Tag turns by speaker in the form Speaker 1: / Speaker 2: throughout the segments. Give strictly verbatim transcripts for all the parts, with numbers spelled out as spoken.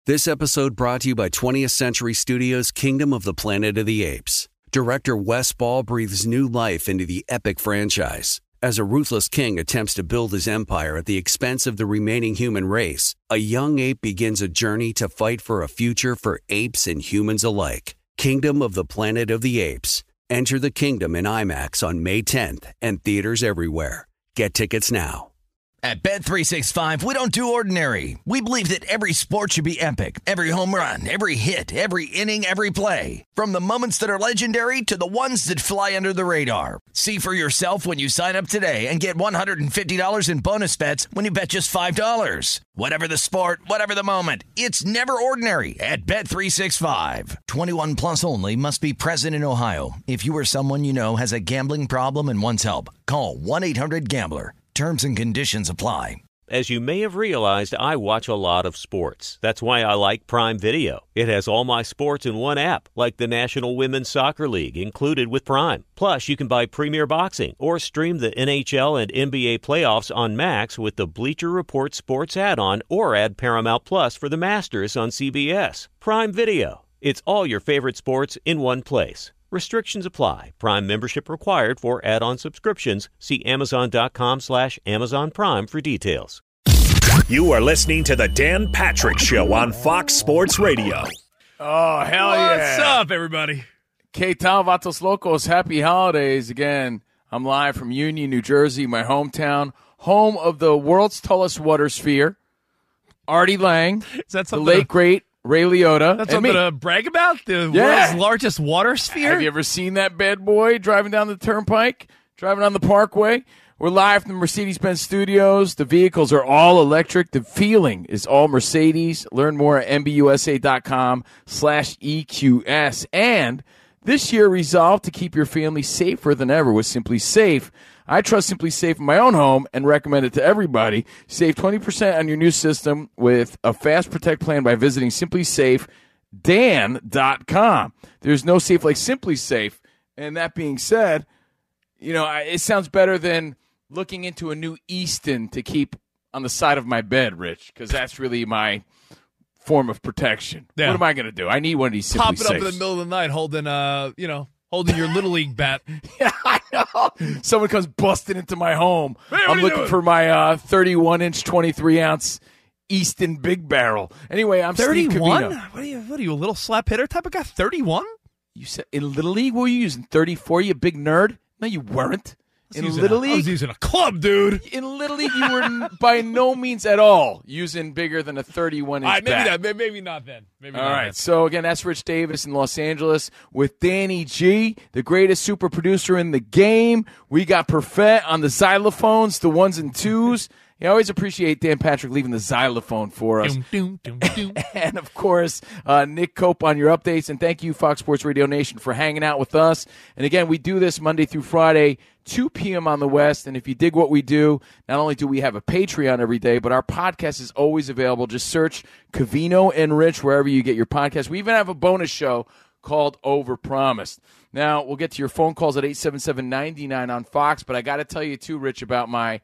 Speaker 1: This episode brought to you by twentieth Century Studios' Kingdom of the Planet of the Apes. Director Wes Ball breathes new life into the epic franchise. As a ruthless king attempts to build his empire at the expense of the remaining human race, a young ape begins a journey to fight for a future for apes and humans alike. Kingdom of the Planet of the Apes. Enter the kingdom in IMAX on May tenth and theaters everywhere. Get tickets now.
Speaker 2: At Bet three sixty-five, we don't do ordinary. We believe that every sport should be epic. Every home run, every hit, every inning, every play. From the moments that are legendary to the ones that fly under the radar. See for yourself when you sign up today and get one hundred fifty dollars in bonus bets when you bet just five dollars. Whatever the sport, whatever the moment, it's never ordinary at Bet three sixty-five. twenty-one plus only. Must be present in Ohio. If you or someone you know has a gambling problem and wants help, call one eight hundred gambler. Terms and conditions apply.
Speaker 3: As you may have realized, I watch a lot of sports. That's why I like Prime Video. It has all my sports in one app, like the National Women's Soccer League, included with Prime. Plus, you can buy Premier Boxing or stream the N H L and N B A playoffs on Max with the Bleacher Report Sports add-on, or add Paramount Plus for the Masters on C B S. Prime Video. It's all your favorite sports in one place. Restrictions apply. Prime membership required for add-on subscriptions. See Amazon.com slash Amazon Prime for details.
Speaker 4: You are listening to the Dan Patrick Show on Fox Sports Radio.
Speaker 5: Oh, hell
Speaker 6: What's
Speaker 5: yeah.
Speaker 6: What's up, everybody?
Speaker 5: K-Town Vatos Locos, happy holidays. Again, I'm live from Union, New Jersey, my hometown, home of the world's tallest water sphere, Artie Lang,
Speaker 6: Is that
Speaker 5: the
Speaker 6: something
Speaker 5: late,
Speaker 6: to,
Speaker 5: great Ray Liotta.
Speaker 6: That's
Speaker 5: and
Speaker 6: something
Speaker 5: me.
Speaker 6: to brag about? The
Speaker 5: Yeah.
Speaker 6: world's largest water sphere?
Speaker 5: Have you ever seen that bad boy driving down the turnpike, driving on the parkway? We're live from the Mercedes-Benz studios. The vehicles are all electric. The feeling is all Mercedes. Learn more at M B U S A dot com slash E Q S. And this year, resolve to keep your family safer than ever with Simply Safe. I trust Simply Safe in my own home and recommend it to everybody. Save twenty percent on your new system with a Fast Protect plan by visiting simply safe dan dot com. There's no safe like Simply Safe. And that being said, you know, I- it sounds better than looking into a new Easton to keep on the side of my bed, Rich, because that's really my form of protection.
Speaker 6: Yeah.
Speaker 5: What am I going to do? I need one of these Simply
Speaker 6: Pop it up in the
Speaker 5: Safes.
Speaker 6: middle of the night holding, uh, you know, holding your Little League bat.
Speaker 5: Yeah, I know. Someone comes busting into my home.
Speaker 6: Hey, what are
Speaker 5: I'm
Speaker 6: you
Speaker 5: looking
Speaker 6: doing?
Speaker 5: for my uh, thirty-one inch, twenty-three ounce Easton Big Barrel. Anyway, I'm Steve
Speaker 6: thirty-one?
Speaker 5: Covino.
Speaker 6: What are you, what are you, a little slap hitter type of guy? thirty-one?
Speaker 5: You said in Little League, what were you using? thirty-four, you big nerd? No, you weren't. In
Speaker 6: Using
Speaker 5: Little
Speaker 6: a- I
Speaker 5: League,
Speaker 6: was using a club, dude.
Speaker 5: in Little League, you were n- by no means at all using bigger than a thirty-one inch
Speaker 6: All right, maybe,
Speaker 5: bat.
Speaker 6: that, may- maybe not then. Maybe
Speaker 5: All
Speaker 6: not
Speaker 5: right,
Speaker 6: then.
Speaker 5: so again, that's Rich Davis in Los Angeles with Danny G, the greatest super producer in the game. We got Perfett on the xylophones, the ones and twos. I always appreciate Dan Patrick leaving the xylophone for us.
Speaker 6: Doom, doom, doom, doom.
Speaker 5: And, of course, uh, Nick Cope on your updates. And thank you, Fox Sports Radio Nation, for hanging out with us. And, again, we do this Monday through Friday, two p.m. on the West. And if you dig what we do, not only do we have a Patreon every day, but our podcast is always available. Just search Covino and Rich wherever you get your podcast. We even have a bonus show called Overpromised. Now, we'll get to your phone calls at eight seven seven, nine nine on Fox. But I got to tell you, too, Rich, about my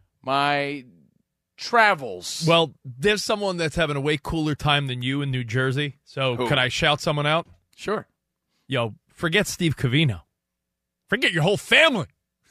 Speaker 5: my travels.
Speaker 6: Well, there's someone that's having a way cooler time than you in New Jersey. So
Speaker 5: Who?
Speaker 6: could I shout someone out?
Speaker 5: Sure.
Speaker 6: Yo, forget Steve Covino. Forget your whole family.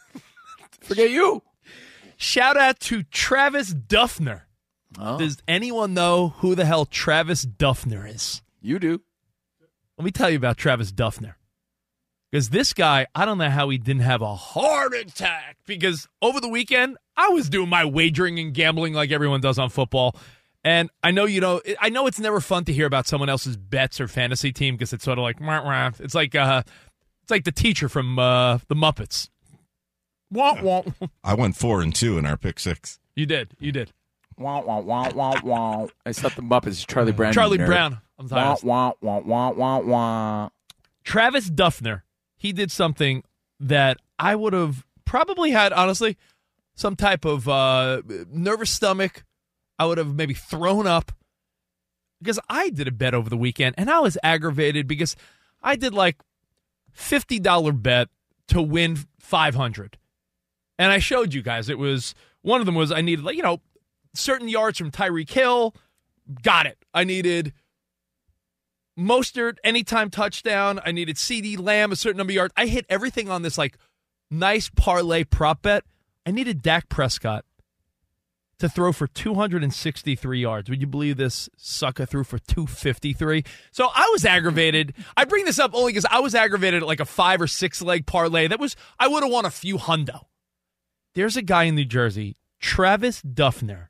Speaker 5: Forget you.
Speaker 6: Shout out to Travis Duffner.
Speaker 5: Oh,
Speaker 6: Does anyone know who the hell Travis Duffner is?
Speaker 5: you do.
Speaker 6: Let me tell you about Travis Duffner. Because this guy, I don't know how he didn't have a heart attack. Because over the weekend, I was doing my wagering and gambling like everyone does on football. And I know, you know, I know it's never fun to hear about someone else's bets or fantasy team because it's sort of like, wah, wah. It's like uh, it's like the teacher from uh, the Muppets. Wah, wah.
Speaker 7: I went four and two in our pick six.
Speaker 6: You did. You did.
Speaker 5: Wah, wah, wah, wah, wah. It's not the Muppets. It's Charlie Brown. you
Speaker 6: Charlie
Speaker 5: nerd.
Speaker 6: Brown. I'm
Speaker 5: Wah,
Speaker 6: tired.
Speaker 5: wah, wah, wah, wah, wah.
Speaker 6: Travis Duffner, he did something that I would have probably had, honestly, some type of uh, nervous stomach. I would have maybe thrown up because I did a bet over the weekend, and I was aggravated because I did like fifty dollars bet to win five hundred dollars. And I showed you guys. It was, one of them was I needed, like, you know, certain yards from Tyreek Hill, got it. I needed Mostert, anytime touchdown. I needed CeeDee Lamb, a certain number of yards. I hit everything on this like nice parlay prop bet. I needed Dak Prescott to throw for two hundred sixty-three yards. Would you believe this sucker threw for two fifty-three? So I was aggravated. I bring this up only because I was aggravated at like a five or six leg parlay. That was, I would have won a few hundo. There's a guy in New Jersey, Travis Duffner,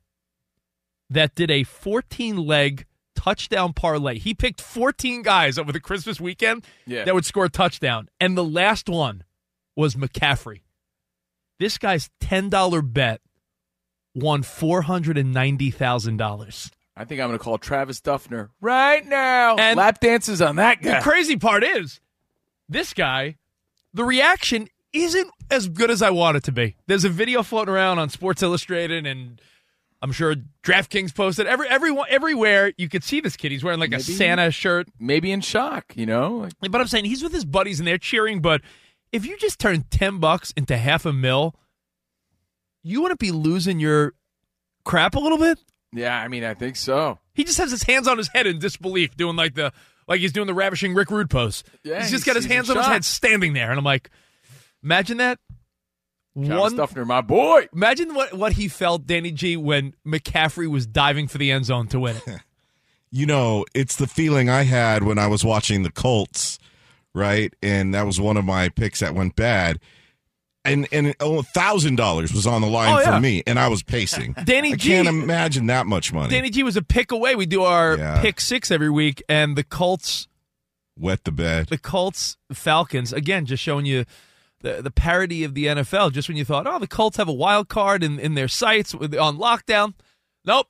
Speaker 6: that did a fourteen leg touchdown parlay. He picked fourteen guys over the Christmas weekend
Speaker 5: yeah.
Speaker 6: that would score a touchdown. And the last one was McCaffrey. This guy's ten dollar bet won four hundred ninety thousand dollars.
Speaker 5: I think I'm going to call Travis Duffner right now.
Speaker 6: And
Speaker 5: lap dances on that guy.
Speaker 6: The crazy part is, this guy, the reaction isn't as good as I want it to be. There's a video floating around on Sports Illustrated, and I'm sure DraftKings posted. Every, everyone, everywhere you could see this kid. He's wearing like maybe, a Santa shirt.
Speaker 5: Maybe in shock, you know?
Speaker 6: But I'm saying he's with his buddies, and they're cheering, but if you just turn ten bucks into half a mil, you wouldn't be losing your crap a little bit?
Speaker 5: Yeah, I mean, I think so.
Speaker 6: He just has his hands on his head in disbelief, doing like the like he's doing the ravishing Rick Rude pose.
Speaker 5: Yeah,
Speaker 6: he's just
Speaker 5: he
Speaker 6: got his hands on his head standing there, and I'm like, imagine that.
Speaker 5: Travis Duffner, my boy.
Speaker 6: Imagine what, what he felt, Danny G, when McCaffrey was diving for the end zone to win it.
Speaker 7: You know, it's the feeling I had when I was watching the Colts, right? And that was one of my picks that went bad. And and oh, one thousand dollars was on the line
Speaker 6: oh, yeah.
Speaker 7: for me, and I was pacing.
Speaker 6: Danny
Speaker 7: I
Speaker 6: G,
Speaker 7: can't imagine that much money.
Speaker 6: Danny G was a pick away. We do our
Speaker 7: yeah.
Speaker 6: pick six every week, and the Colts
Speaker 7: wet the bed.
Speaker 6: The Colts Falcons, again, just showing you the the parody of the N F L. Just when you thought, oh, the Colts have a wild card in, in their sights with, on lockdown. Nope.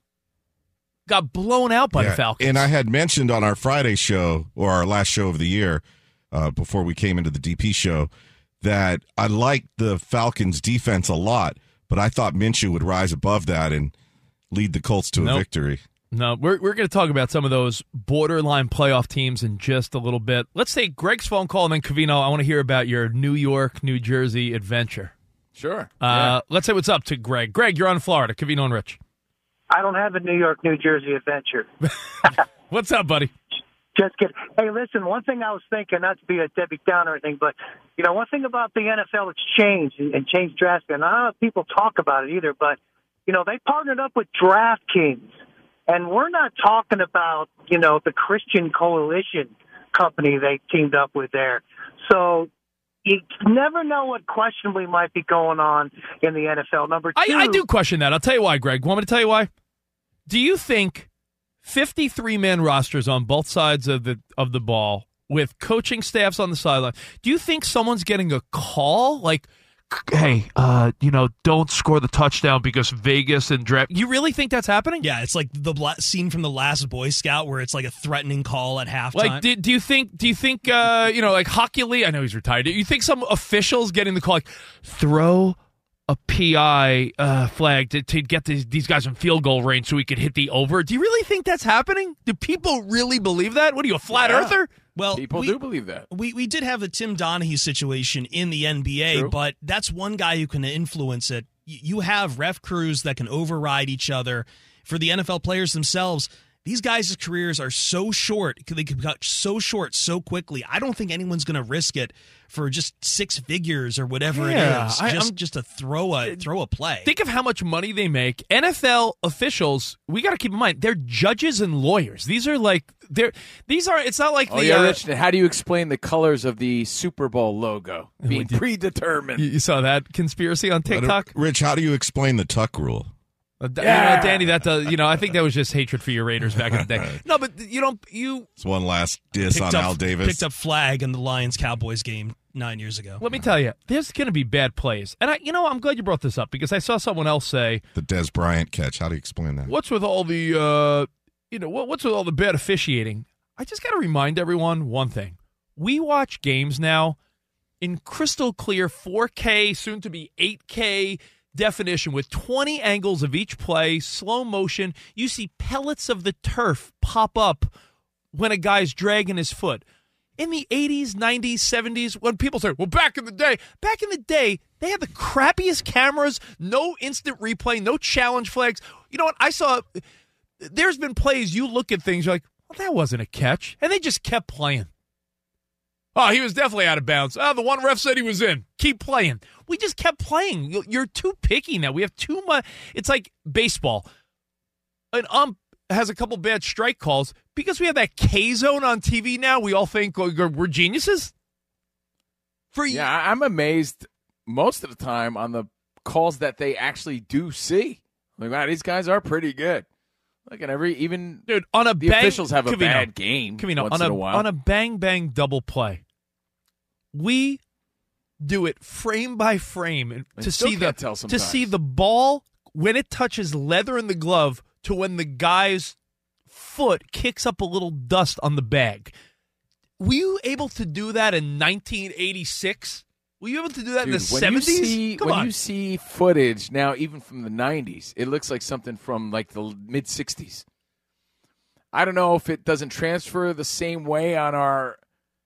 Speaker 6: Got blown out by
Speaker 7: yeah.
Speaker 6: the Falcons.
Speaker 7: And I had mentioned on our Friday show, or our last show of the year, uh, before we came into the D P show, that I liked the Falcons' defense a lot, but I thought Minshew would rise above that and lead the Colts to
Speaker 6: nope.
Speaker 7: a victory.
Speaker 6: No, we're we're going to talk about some of those borderline playoff teams in just a little bit. Let's take Greg's phone call, and then, Covino, I want to hear about your New York, New Jersey adventure.
Speaker 5: Sure.
Speaker 6: Uh, yeah. Let's say what's up to Greg. Greg, you're on Florida. Covino and Rich.
Speaker 8: I don't have a New York, New Jersey adventure.
Speaker 6: What's up, buddy?
Speaker 8: Just kidding. Hey, listen, one thing I was thinking, not to be a Debbie Downer or anything, but, you know, one thing about the N F L, it's changed and changed drastically. And I don't know if people talk about it either, but, you know, they partnered up with DraftKings. And we're not talking about, you know, the Christian Coalition company they teamed up with there. So you never know what questionably might be going on in the N F L. Number two.
Speaker 6: I, I do question that. I'll tell you why, Greg. Want me to tell you why? Do you think fifty-three man rosters on both sides of the of the ball with coaching staffs on the sideline, do you think someone's getting a call like, hey, uh, you know, don't score the touchdown because Vegas and draft? You really think that's happening?
Speaker 9: Yeah, it's like the bla- scene from The Last Boy Scout where it's like a threatening call at halftime.
Speaker 6: Like, do, do you think, do you think, uh, you know, like Hockey Lee, I know he's retired. Do you think some officials getting the call, like, throw a P I uh, flag to, to get these, these guys in field goal range so we could hit the over? Do you really think that's happening? Do people really believe that? What are you, a flat
Speaker 5: yeah.
Speaker 6: earther?
Speaker 9: Well,
Speaker 5: people
Speaker 9: we,
Speaker 5: do believe that.
Speaker 9: We we did have the Tim Donaghy situation in the N B A,
Speaker 5: True.
Speaker 9: but that's one guy who can influence it. You have ref crews that can override each other. For the N F L players themselves, these guys' careers are so short. They can cut so short so quickly. I don't think anyone's going to risk it for just six figures or whatever
Speaker 6: yeah,
Speaker 9: it is,
Speaker 6: I,
Speaker 9: just
Speaker 6: I'm,
Speaker 9: just to throw a throw a play.
Speaker 6: Think of how much money they make. N F L officials, we got to keep in mind, they're judges and lawyers. These are like they're these are. It's not like
Speaker 5: oh
Speaker 6: the.
Speaker 5: yeah,
Speaker 6: uh,
Speaker 5: Rich. How do you explain the colors of the Super Bowl logo being predetermined?
Speaker 6: You, you saw that conspiracy on TikTok,
Speaker 7: Rich. How do you explain the tuck rule?
Speaker 6: Uh,
Speaker 5: yeah.
Speaker 6: you know, Danny, that does, you know, I think that was just hatred for your Raiders back in the day. No, but you don't. You.
Speaker 7: It's one last diss on
Speaker 9: up,
Speaker 7: Al Davis.
Speaker 9: Picked up flag in the Lions Cowboys game nine years ago.
Speaker 6: Let me tell you, there's going to be bad plays, and I, you know, I'm glad you brought this up because I saw someone else say
Speaker 7: the Des Bryant catch. How do you explain that?
Speaker 6: What's with all the, uh, you know, what, what's with all the bad officiating? I just got to remind everyone one thing: we watch games now in crystal clear four K, soon to be eight K. definition with twenty angles of each play, slow motion. You see pellets of the turf pop up when a guy's dragging his foot. In the eighties, nineties, seventies, when people say, well, back in the day, back in the day, they had the crappiest cameras, no instant replay, no challenge flags. You know what? I saw there's been plays you look at things, you're like, well, that wasn't a catch. And they just kept playing. Oh, he was definitely out of bounds. Oh, the one ref said he was in. Keep playing. We just kept playing. You're too picky now. We have too much. It's like baseball. An ump has a couple bad strike calls. Because we have that K-zone on T V now, we all think we're geniuses? For
Speaker 5: Yeah, I'm amazed most of the time on the calls that they actually do see. Like, wow, these guys are pretty good. Like, and every, even
Speaker 6: Dude, on a
Speaker 5: the
Speaker 6: bang,
Speaker 5: officials have a
Speaker 6: Covino,
Speaker 5: bad game
Speaker 6: Covino,
Speaker 5: once
Speaker 6: on
Speaker 5: in
Speaker 6: a,
Speaker 5: a while.
Speaker 6: On a bang-bang double play, we do it frame by frame and
Speaker 5: I
Speaker 6: to
Speaker 5: still
Speaker 6: see the
Speaker 5: can't tell
Speaker 6: to
Speaker 5: sometimes.
Speaker 6: see the ball when it touches leather in the glove to when the guy's foot kicks up a little dust on the bag. Were you able to do that in nineteen eighty-six? Were you able to do that
Speaker 5: Dude,
Speaker 6: in the
Speaker 5: when
Speaker 6: seventies?
Speaker 5: You see,
Speaker 6: Come
Speaker 5: when
Speaker 6: on.
Speaker 5: you see footage now, even from the nineties, it looks like something from like the mid-sixties. I don't know if it doesn't transfer the same way on our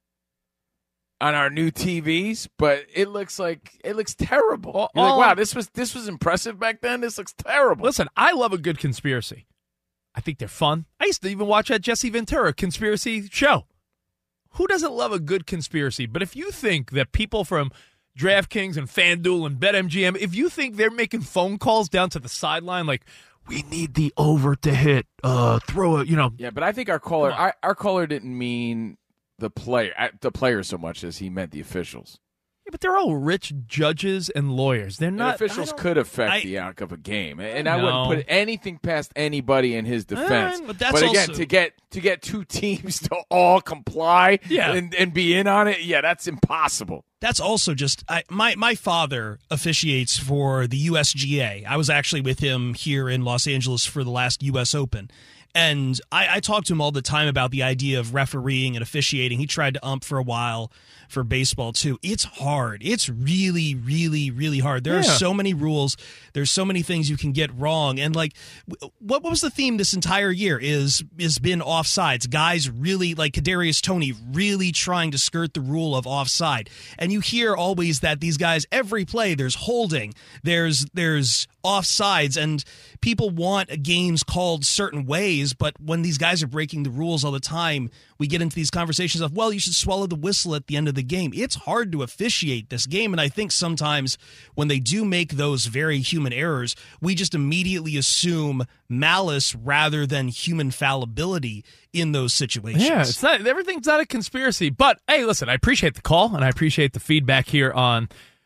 Speaker 5: on our new T Vs, but it looks like it looks terrible.
Speaker 6: All-
Speaker 5: You're like,
Speaker 6: all-
Speaker 5: wow, this was this was impressive back then. This looks terrible.
Speaker 6: Listen, I love a good conspiracy. I think they're fun. I used to even watch that Jesse Ventura conspiracy show. Who doesn't love a good conspiracy? But if you think that people from DraftKings and FanDuel and BetMGM, if you think they're making phone calls down to the sideline like, we need the over to hit, uh, throw it, you know.
Speaker 5: Yeah, but I think our caller
Speaker 6: Come on.
Speaker 5: our, our caller didn't mean the player uh, the player so much as he meant the officials.
Speaker 6: Yeah, but they're all rich judges and lawyers. They're
Speaker 5: And
Speaker 6: not.
Speaker 5: officials
Speaker 6: I don't-
Speaker 5: could affect
Speaker 9: I-
Speaker 5: the outcome of a game, and I
Speaker 6: No.
Speaker 5: wouldn't put anything past anybody in his defense.
Speaker 9: Eh, but that's
Speaker 5: again,
Speaker 9: also-
Speaker 5: to get to get two teams to all comply
Speaker 6: Yeah.
Speaker 5: and, and be in on it, yeah, that's impossible.
Speaker 9: That's also just I, my my father officiates for the U S G A. I was actually with him here in Los Angeles for the last U S Open. And I, I talk to him all the time about the idea of refereeing and officiating. He tried to ump for a while for baseball, too. It's hard. It's really, really, really hard. There
Speaker 6: Yeah.
Speaker 9: are so many rules. There's so many things you can get wrong. And, like, w- what was the theme this entire year is is been offsides. Guys really, like Kadarius Toney, really trying to skirt the rule of offside. And you hear always that these guys, every play, there's holding, there's there's offsides, and people want games called certain ways, but when these guys are breaking the rules all the time, we get into these conversations of, well, you should swallow the whistle at the end of the game. It's hard to officiate this game, and I think sometimes when they do make those very human errors, we just immediately assume malice rather than human fallibility in those situations.
Speaker 6: Yeah, it's not everything's not a conspiracy. But hey, listen, I appreciate the call and I appreciate the feedback here on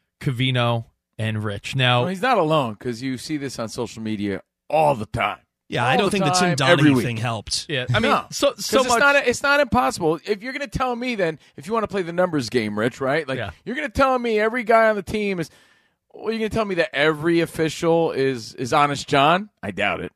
Speaker 6: Covino and Rich. Now,
Speaker 5: Well, he's not alone because you see this on social media all the time.
Speaker 9: Yeah,
Speaker 5: All
Speaker 9: I don't
Speaker 5: the
Speaker 9: think the Tim
Speaker 5: time, every
Speaker 9: Donaghy
Speaker 5: week.
Speaker 9: thing helped.
Speaker 6: yeah, I mean,
Speaker 5: No.
Speaker 6: so
Speaker 5: 'Cause
Speaker 6: so
Speaker 5: it's
Speaker 6: much.
Speaker 5: not it's not impossible. If you're going to tell me, then if you want to play the numbers game, Rich, right? Like
Speaker 6: Yeah.
Speaker 5: you're going to tell me every guy on the team is. Well, you're going to tell me that every official is is Honest John? I doubt it.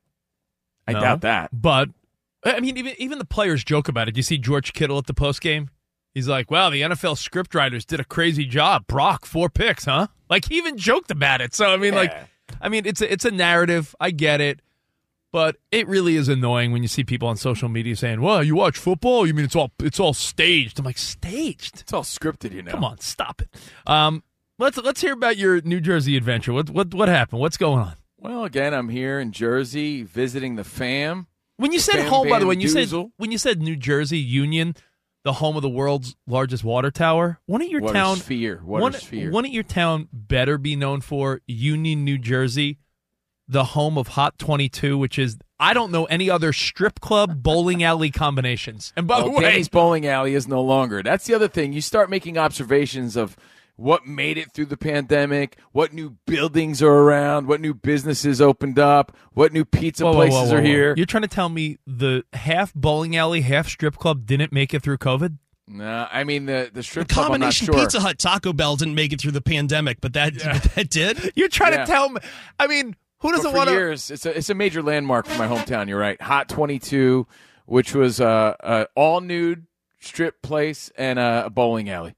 Speaker 5: I
Speaker 6: No.
Speaker 5: doubt that.
Speaker 6: But I mean, even even the players joke about it. You see George Kittle at the post game. He's like, "Well, the N F L scriptwriters did a crazy job. Brock, four picks, huh?" Like he even joked about it. So I mean, like,
Speaker 5: Yeah.
Speaker 6: I mean, it's a, it's a narrative. I get it, but it really is annoying when you see people on social media saying, "Well, you watch football? You mean it's all it's all staged?" I'm like, staged?
Speaker 5: It's all scripted, you know.
Speaker 6: Come on, stop it. Um, let's let's hear about your New Jersey adventure. What what what happened? What's going on?
Speaker 5: Well, again, I'm here in Jersey visiting the fam.
Speaker 6: When you
Speaker 5: The
Speaker 6: said
Speaker 5: fam
Speaker 6: home, by the way, when you said
Speaker 5: bamboozle.
Speaker 6: when you said New Jersey Union, the home of the world's largest water tower, one of your
Speaker 5: Water
Speaker 6: town
Speaker 5: sphere, water
Speaker 6: one,
Speaker 5: sphere.
Speaker 6: one of your town better be known for Union, New Jersey, the home of Hot twenty-two, which is I don't know any other strip club bowling alley combinations. And by
Speaker 5: Well,
Speaker 6: the way,
Speaker 5: Danny's Bowling Alley is no longer. That's the other thing. You start making observations of what made it through the pandemic, what new buildings are around, what new businesses opened up, what new pizza
Speaker 6: Whoa, whoa,
Speaker 5: places
Speaker 6: whoa, whoa,
Speaker 5: are
Speaker 6: whoa.
Speaker 5: here.
Speaker 6: You're trying to tell me the half bowling alley, half strip club didn't make it through COVID?
Speaker 5: No, I mean the the
Speaker 9: The
Speaker 5: strip club. I'm not
Speaker 9: combination
Speaker 5: sure.
Speaker 9: Pizza Hut Taco Bell didn't make it through the pandemic, but that but that did.
Speaker 6: You're trying
Speaker 5: Yeah.
Speaker 6: to tell me? I mean, who
Speaker 5: But
Speaker 6: doesn't
Speaker 5: for
Speaker 6: want to?
Speaker 5: years, it's a it's a major landmark for my hometown. You're right. Hot twenty-two, which was uh, a all nude strip place and a, a bowling alley.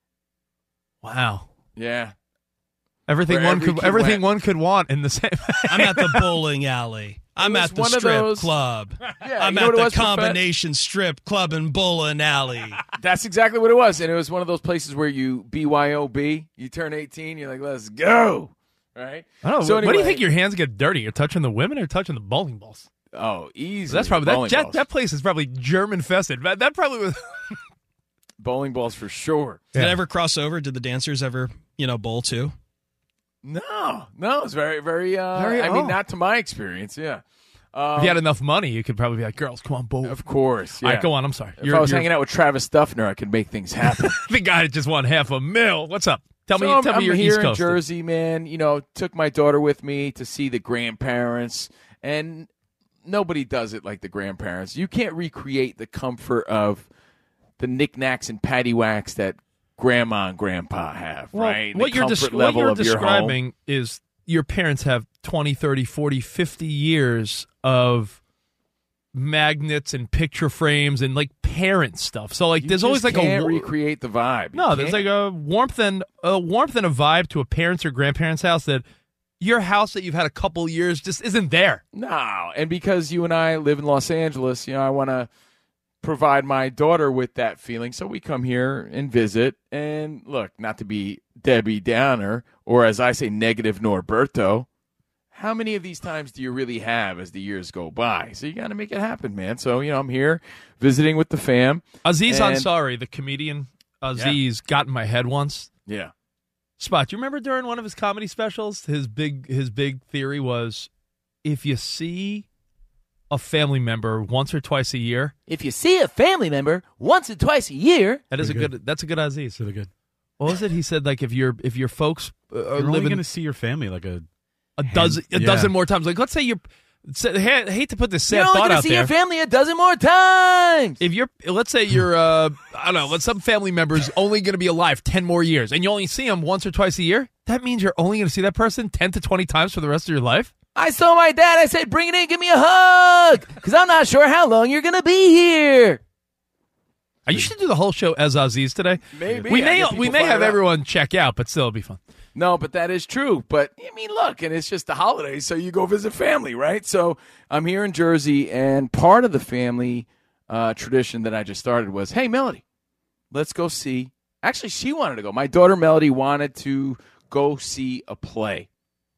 Speaker 6: Wow.
Speaker 5: Yeah.
Speaker 6: Everything
Speaker 5: Where
Speaker 6: one
Speaker 5: every
Speaker 6: could
Speaker 5: kid
Speaker 6: everything
Speaker 5: went.
Speaker 6: one could want in the same.
Speaker 9: I'm at the bowling alley. I'm
Speaker 5: was
Speaker 9: at the
Speaker 5: one of
Speaker 9: strip
Speaker 5: those-
Speaker 9: club.
Speaker 5: Yeah,
Speaker 9: I'm
Speaker 5: you know
Speaker 9: at
Speaker 5: what it
Speaker 9: the
Speaker 5: was, Profet?
Speaker 9: combination strip club and bowling alley.
Speaker 5: That's exactly what it was. And it was one of those places where you B Y O B, you turn eighteen, you're like, let's go. Right?
Speaker 6: I don't know.
Speaker 5: So
Speaker 6: what do you
Speaker 5: anyway-
Speaker 6: think your hands get dirty? You're touching the women or touching the bowling balls?
Speaker 5: Oh, easy.
Speaker 6: That's probably
Speaker 5: bowling
Speaker 6: that, that.
Speaker 5: balls.
Speaker 6: That place is probably German infested. That, that probably was.
Speaker 5: Bowling balls for sure.
Speaker 9: Did
Speaker 6: Yeah.
Speaker 9: it ever cross over? Did the dancers ever, you know, bowl too?
Speaker 5: No, no, it's very, very. Uh,
Speaker 6: Very-
Speaker 5: I mean,
Speaker 6: oh.
Speaker 5: not to my experience. Yeah, um,
Speaker 6: If you had enough money, you could probably be like, "Girls, come on, bowl."
Speaker 5: of course. Yeah.
Speaker 6: All right, go on. I'm sorry.
Speaker 5: If I was hanging out with Travis Duffner, I could make things happen.
Speaker 6: the guy that just won half a mil. What's up? Tell me.
Speaker 5: So I'm,
Speaker 6: tell
Speaker 5: I'm
Speaker 6: me your
Speaker 5: here
Speaker 6: East
Speaker 5: in
Speaker 6: Coast.
Speaker 5: Jersey, man. You know, took my daughter with me to see the grandparents, and nobody does it like the grandparents. You can't recreate the comfort of the knickknacks and paddywhacks that grandma and grandpa have,
Speaker 6: Well,
Speaker 5: right? The
Speaker 6: what you're,
Speaker 5: comfort
Speaker 6: des- what
Speaker 5: level
Speaker 6: you're
Speaker 5: of your home.
Speaker 6: describing is your parents have twenty, thirty, forty, fifty years of magnets and picture frames and like parent stuff. So like
Speaker 5: You
Speaker 6: there's always
Speaker 5: just
Speaker 6: like
Speaker 5: can't
Speaker 6: a
Speaker 5: recreate the vibe. You
Speaker 6: No, there's
Speaker 5: can't.
Speaker 6: like a warmth and a warmth and a vibe to a parent's or grandparent's house that your house that you've had a couple years just isn't there.
Speaker 5: No, and because you and I live in Los Angeles, you know, I want to provide my daughter with that feeling. So we come here and visit. And look, not to be Debbie Downer, or as I say, negative Norberto, how many of these times do you really have as the years go by? So you got to make it happen, man. So, you know, I'm here visiting with the fam.
Speaker 6: Aziz
Speaker 5: And-
Speaker 6: Ansari, the comedian Aziz, got in my head once.
Speaker 5: Yeah.
Speaker 6: Spot, you remember during one of his comedy specials, his big his big theory was if you see a family member once or twice a year,
Speaker 5: If you see a family member once or twice a year,
Speaker 6: that is
Speaker 10: Pretty
Speaker 6: a good. that's a good Aziz.
Speaker 10: Really good.
Speaker 6: What was it? He said like if your if your folks uh, are
Speaker 10: You're only
Speaker 6: living
Speaker 10: going to see your family like a
Speaker 6: a dozen a
Speaker 10: yeah.
Speaker 6: dozen more times. Like let's say you're. say- I hate to put this sad
Speaker 5: you're only
Speaker 6: thought
Speaker 5: going to
Speaker 6: out
Speaker 5: see
Speaker 6: there.
Speaker 5: your family a dozen more times.
Speaker 6: If you're, let's say you're, uh, I don't know, let some family member's only going to be alive ten more years, and you only see them once or twice a year. That means you're only going to see that person ten to twenty times for the rest of your life.
Speaker 5: I saw my dad. I said, bring it in, give me a hug, because I'm not sure how long you're going to be here.
Speaker 6: Uh, You should do the whole show as Aziz today.
Speaker 5: Maybe.
Speaker 6: We
Speaker 5: I
Speaker 6: may
Speaker 5: get
Speaker 6: we
Speaker 5: people
Speaker 6: may have
Speaker 5: fired up.
Speaker 6: everyone check out, but still it'll be fun.
Speaker 5: No, but that is true. But, I mean, look, and it's just the holidays, so you go visit family, right? So I'm here in Jersey, and part of the family uh, tradition that I just started was, hey, Melody, let's go see. Actually, she wanted to go. My daughter, Melody, wanted to go see a play.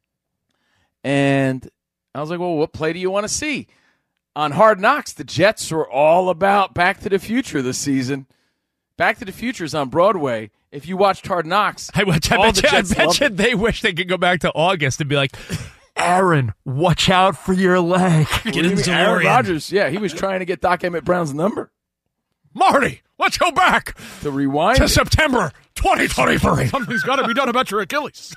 Speaker 5: And I was like, well, what play do you want to see? On Hard Knocks, the Jets were all about Back to the Future this season. Back to the Future is on Broadway. If you watched Hard Knocks,
Speaker 6: I, bet
Speaker 5: all
Speaker 6: you,
Speaker 5: the
Speaker 6: I
Speaker 5: Jets
Speaker 6: bet
Speaker 5: loved
Speaker 6: you
Speaker 5: it.
Speaker 6: they wish they could go back to August and be like, Aaron, watch out for your leg.
Speaker 5: What do you mean? Aaron Rodgers, yeah, he was trying to get Doc Emmett Brown's number
Speaker 6: Marty, let's go back
Speaker 5: to rewind.
Speaker 6: to
Speaker 5: it.
Speaker 6: September twenty twenty-three.
Speaker 10: Something's got to be done about your Achilles.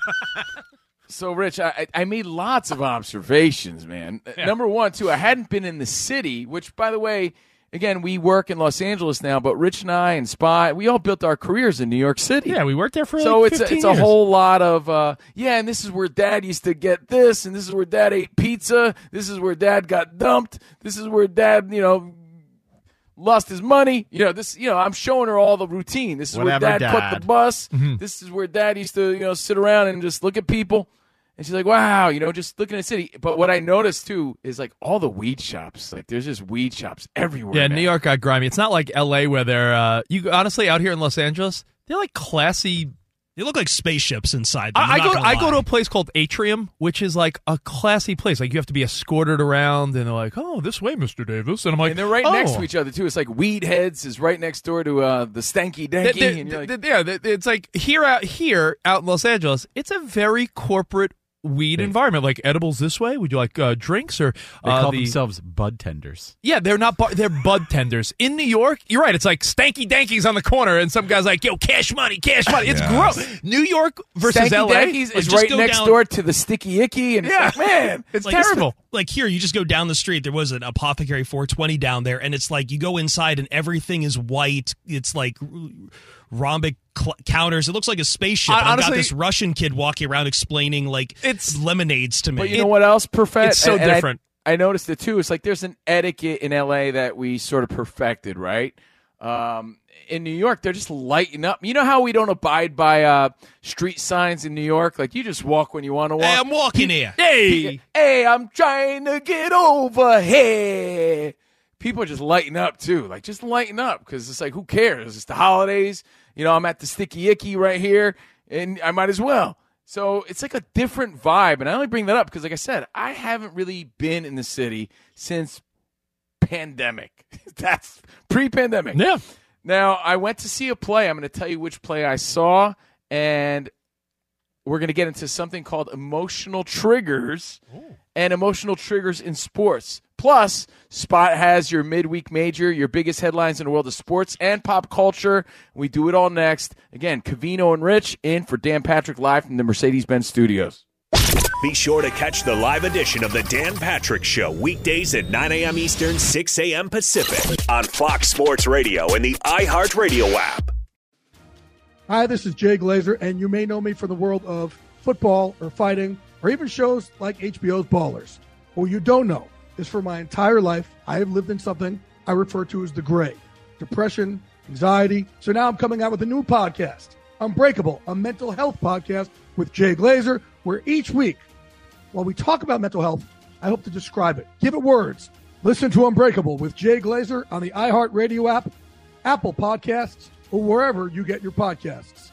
Speaker 5: So, Rich, I, I made lots of observations, man. Number one, too, I hadn't been in the city, which, by the way, again, we work in Los Angeles now, but Rich and I and Spy, we all built our careers in New York City.
Speaker 6: Yeah, we worked there for
Speaker 5: So
Speaker 6: like
Speaker 5: it's a,
Speaker 6: fifteen
Speaker 5: it's a
Speaker 6: years.
Speaker 5: whole lot of uh, yeah, and this is where Dad used to get this, and this is where Dad ate pizza. This is where Dad got dumped. This is where Dad, you know, lost his money. You know, this. You know, I'm showing her all the routine. This is
Speaker 10: Whatever,
Speaker 5: where Dad, caught
Speaker 10: Dad.
Speaker 5: the bus.
Speaker 6: Mm-hmm.
Speaker 5: This is where Dad used to, you know, sit around and just look at people. And she's like, wow, you know, just looking at the city. But what I noticed, too, is like all the weed shops. Like, there's just weed shops everywhere.
Speaker 6: Yeah,
Speaker 5: man.
Speaker 6: New York got grimy. It's not like L A where they're, uh, you honestly, out here in Los Angeles, they're like classy.
Speaker 9: They look like spaceships inside them.
Speaker 6: I, I
Speaker 9: I'm
Speaker 6: go
Speaker 9: not gonna
Speaker 6: I go
Speaker 9: lie.
Speaker 6: to a place called Atrium, which is like a classy place. Like you have to be escorted around, and they're like, "Oh, this way, Mister Davis," and I'm like,
Speaker 5: And they're right
Speaker 6: oh.
Speaker 5: next to each other, too. It's like Weed Heads is right next door to uh, the Stanky Danky.
Speaker 6: They- they-
Speaker 5: and you're like,
Speaker 6: they- yeah, they- it's like here out here out in Los Angeles. It's a very corporate weed environment. Like edibles this way. Would you like uh, drinks or
Speaker 10: They
Speaker 6: uh,
Speaker 10: call
Speaker 6: the,
Speaker 10: themselves bud tenders.
Speaker 6: Yeah, they're not. Bar- they're bud tenders in New York. You're right. It's like stanky dankies on the corner, and some guy's like, "Yo, cash money, cash money." It's
Speaker 7: Yes.
Speaker 6: gross. New York versus
Speaker 5: Stanky
Speaker 6: L A.
Speaker 5: Dankies
Speaker 9: Like,
Speaker 5: is
Speaker 9: just
Speaker 5: right
Speaker 9: go
Speaker 5: next
Speaker 9: down-
Speaker 5: door to the Sticky Icky, and
Speaker 6: Yeah.
Speaker 5: it's like, man,
Speaker 6: It's
Speaker 9: Like,
Speaker 6: terrible.
Speaker 9: Like here, you just go down the street. There was an Apothecary four twenty down there, and it's like you go inside and everything is white. It's like rhombic cl- counters. It looks like a spaceship.
Speaker 6: I-
Speaker 9: And I've got
Speaker 6: honestly-
Speaker 9: this Russian kid walking around explaining like
Speaker 6: It's-
Speaker 9: lemonades to me.
Speaker 5: But you know what else, perfect?
Speaker 6: it's so
Speaker 5: And- and I-
Speaker 6: different.
Speaker 5: I, noticed it too. It's like there's an etiquette in L A that we sort of perfected, right? Um, in New York, they're just lighting up. You know how we don't abide by uh, street signs in New York? Like you just walk when you want to walk.
Speaker 9: Hey, I'm walking here.
Speaker 6: Hey,
Speaker 5: Hey, I'm trying to get over here. People are just lighting up too. Like just lighten up because it's like who cares? It's the holidays. You know, I'm at the Sticky Icky right here, and I might as well. So it's like a different vibe. And I only bring that up because, like I said, I haven't really been in the city since pandemic. That's pre-pandemic.
Speaker 6: Yeah.
Speaker 5: Now, I went to see a play. I'm going to tell you which play I saw, and we're going to get into something called emotional triggers Ooh. and emotional triggers in sports. Plus, Spot has your midweek major, your biggest headlines in the world of sports and pop culture. We do it all next. Again, Covino and Rich in for Dan Patrick live from the Mercedes-Benz Studios.
Speaker 4: Be sure to catch the live edition of the Dan Patrick Show weekdays at nine a.m. Eastern, six a.m. Pacific on Fox Sports Radio and the iHeartRadio app.
Speaker 11: Hi, this is Jay Glazer, and you may know me from the world of football or fighting or even shows like H B O's Ballers. What you don't know is for my entire life, I have lived in something I refer to as the gray. Depression, anxiety. So now I'm coming out with a new podcast, Unbreakable, a mental health podcast with Jay Glazer, where each week, while we talk about mental health, I hope to describe it. Give it words. Listen to Unbreakable with Jay Glazer on the iHeartRadio app, Apple Podcasts, or wherever you get your podcasts.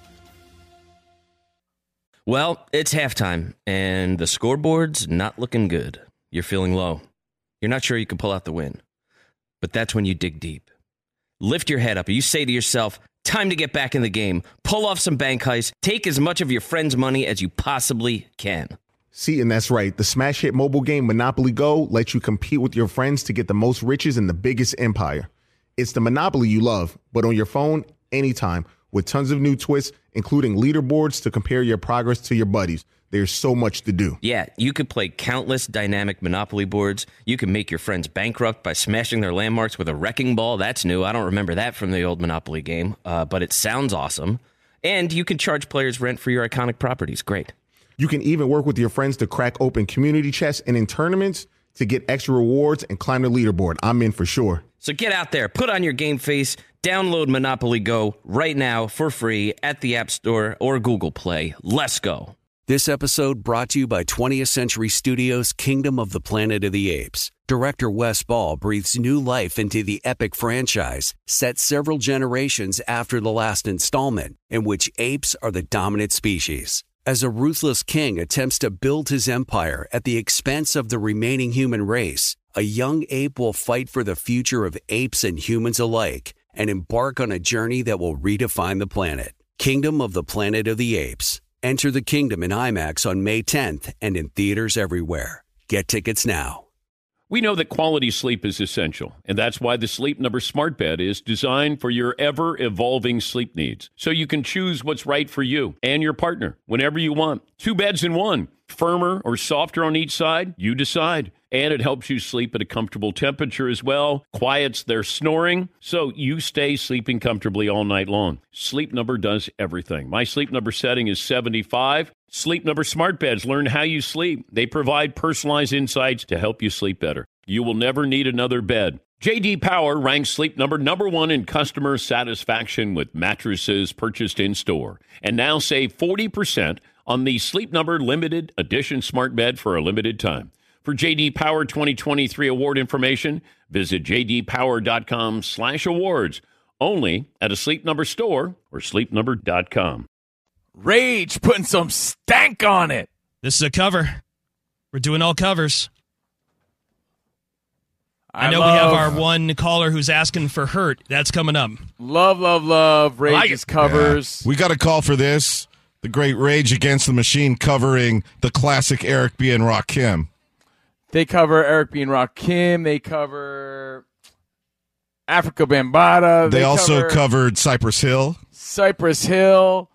Speaker 12: Well, it's halftime, and the scoreboard's not looking good. You're feeling low. You're not sure you can pull out the win. But that's when you dig deep. Lift your head up, and you say to yourself, time to get back in the game. Pull off some bank heists. Take as much of your friend's money as you possibly can.
Speaker 13: See, and that's right. The smash hit mobile game Monopoly Go lets you compete with your friends to get the most riches in the biggest empire. It's the Monopoly you love, but on your phone, anytime, with tons of new twists, including leaderboards to compare your progress to your buddies. There's so much to do.
Speaker 12: Yeah, you could play countless dynamic Monopoly boards. You can make your friends bankrupt by smashing their landmarks with a wrecking ball. That's new. I don't remember that from the old Monopoly game, uh, but it sounds awesome. And you can charge players rent for your iconic properties. Great.
Speaker 13: You can even work with your friends to crack open community chests and in tournaments to get extra rewards and climb the leaderboard. I'm in for sure.
Speaker 12: So get out there, put on your game face, download Monopoly Go right now for free at the App Store or Google Play. Let's go.
Speaker 1: This episode brought to you by twentieth Century Studios' Kingdom of the Planet of the Apes. Director Wes Ball breathes new life into the epic franchise, set several generations after the last installment, in which apes are the dominant species. As a ruthless king attempts to build his empire at the expense of the remaining human race, a young ape will fight for the future of apes and humans alike and embark on a journey that will redefine the planet. Kingdom of the Planet of the Apes. Enter the kingdom in IMAX on May tenth and in theaters everywhere. Get tickets now.
Speaker 14: We know that quality sleep is essential, and that's why the Sleep Number Smart Bed is designed for your ever-evolving sleep needs, so you can choose what's right for you and your partner whenever you want. Two beds in one. Firmer or softer on each side, you decide. And it helps you sleep at a comfortable temperature as well, quiets their snoring, so you stay sleeping comfortably all night long. Sleep Number does everything. My Sleep Number setting is seventy-five. Sleep Number Smart Beds learn how you sleep. They provide personalized insights to help you sleep better. You will never need another bed. J D Power ranks Sleep Number number one in customer satisfaction with mattresses purchased in-store. And now save forty percent on the Sleep Number Limited Edition Smart Bed for a limited time. For J D Power twenty twenty-three award information, visit jdpower.com slash awards. Only at a Sleep Number store or sleep number dot com.
Speaker 5: Rage putting some stank on it.
Speaker 9: This is a cover. We're doing all covers. I, I know
Speaker 5: love,
Speaker 9: we have our one caller who's asking for Hurt. That's coming up.
Speaker 5: Love, love, love. Rage's like covers.
Speaker 7: Yeah. We got a call for this. The great Rage Against the Machine covering the classic Eric B. and Rakim.
Speaker 5: They cover Eric B. and Rakim. They cover Africa Bambaataa.
Speaker 7: They,
Speaker 5: they
Speaker 7: also
Speaker 5: cover
Speaker 7: covered Cypress Hill.
Speaker 5: Cypress Hill.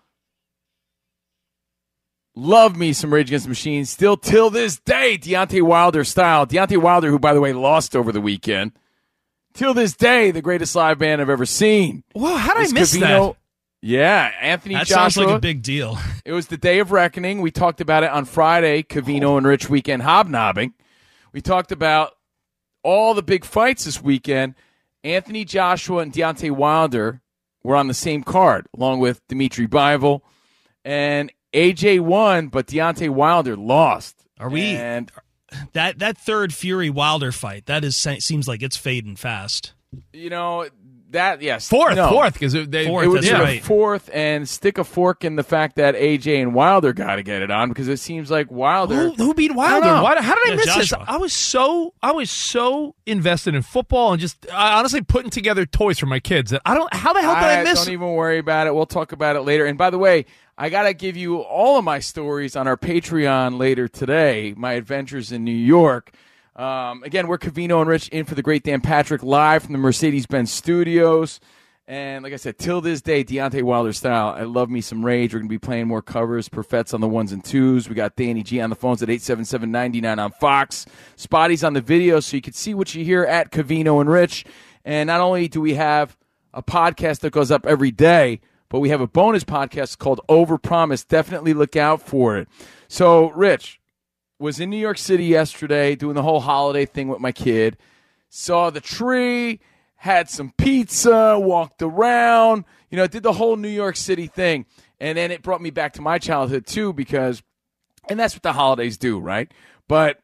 Speaker 5: Love me some Rage Against the Machine. Still till this day, Deontay Wilder style. Deontay Wilder, who, by the way, lost over the weekend. Till this day, the greatest live band I've ever seen.
Speaker 6: Wow, how did I miss
Speaker 5: Covino.
Speaker 6: that?
Speaker 5: Yeah, Anthony
Speaker 9: that
Speaker 5: Joshua.
Speaker 9: That sounds like a big deal.
Speaker 5: It was the day of reckoning. We talked about it on Friday, Covino and Rich weekend hobnobbing. We talked about all the big fights this weekend. Anthony Joshua and Deontay Wilder were on the same card, along with Dimitri Bivol. And A J won, but Deontay Wilder lost.
Speaker 9: Are we
Speaker 5: and
Speaker 9: that that third Fury Wilder fight? That is seems like it's fading fast.
Speaker 5: You know, that yes,
Speaker 6: Fourth,
Speaker 5: no.
Speaker 6: fourth, because they
Speaker 9: Fourth,
Speaker 5: it would
Speaker 9: that's
Speaker 5: be the
Speaker 9: right.
Speaker 5: fourth, and stick a fork in the fact that A J and Wilder got to get it on because it seems like Wilder.
Speaker 6: Who, who beat
Speaker 5: I
Speaker 6: Wilder?
Speaker 5: don't know.
Speaker 6: Why, how did I
Speaker 9: Yeah,
Speaker 6: miss
Speaker 9: Joshua.
Speaker 6: this? I was so I was so invested in football and just uh, honestly putting together toys for my kids that I don't. How the hell did I,
Speaker 5: I
Speaker 6: miss?
Speaker 5: Don't even worry about it. We'll talk about it later. And by the way, I got to give you all of my stories on our Patreon later today. My adventures in New York. Um, again, we're Covino and Rich in for the great Dan Patrick live from the Mercedes-Benz Studios. And like I said, till this day, Deontay Wilder style. I love me some Rage. We're going to be playing more covers, perfets on the ones and twos. We got Danny G on the phones at eight seven seven, nine nine on Fox. Spotty's on the video so you can see what you hear at Covino and Rich. And not only do we have a podcast that goes up every day, but we have a bonus podcast called Overpromise. Definitely look out for it. So, Rich was in New York City yesterday doing the whole holiday thing with my kid. Saw the tree, had some pizza, walked around, you know, did the whole New York City thing. And then it brought me back to my childhood, too, because, and that's what the holidays do, right? But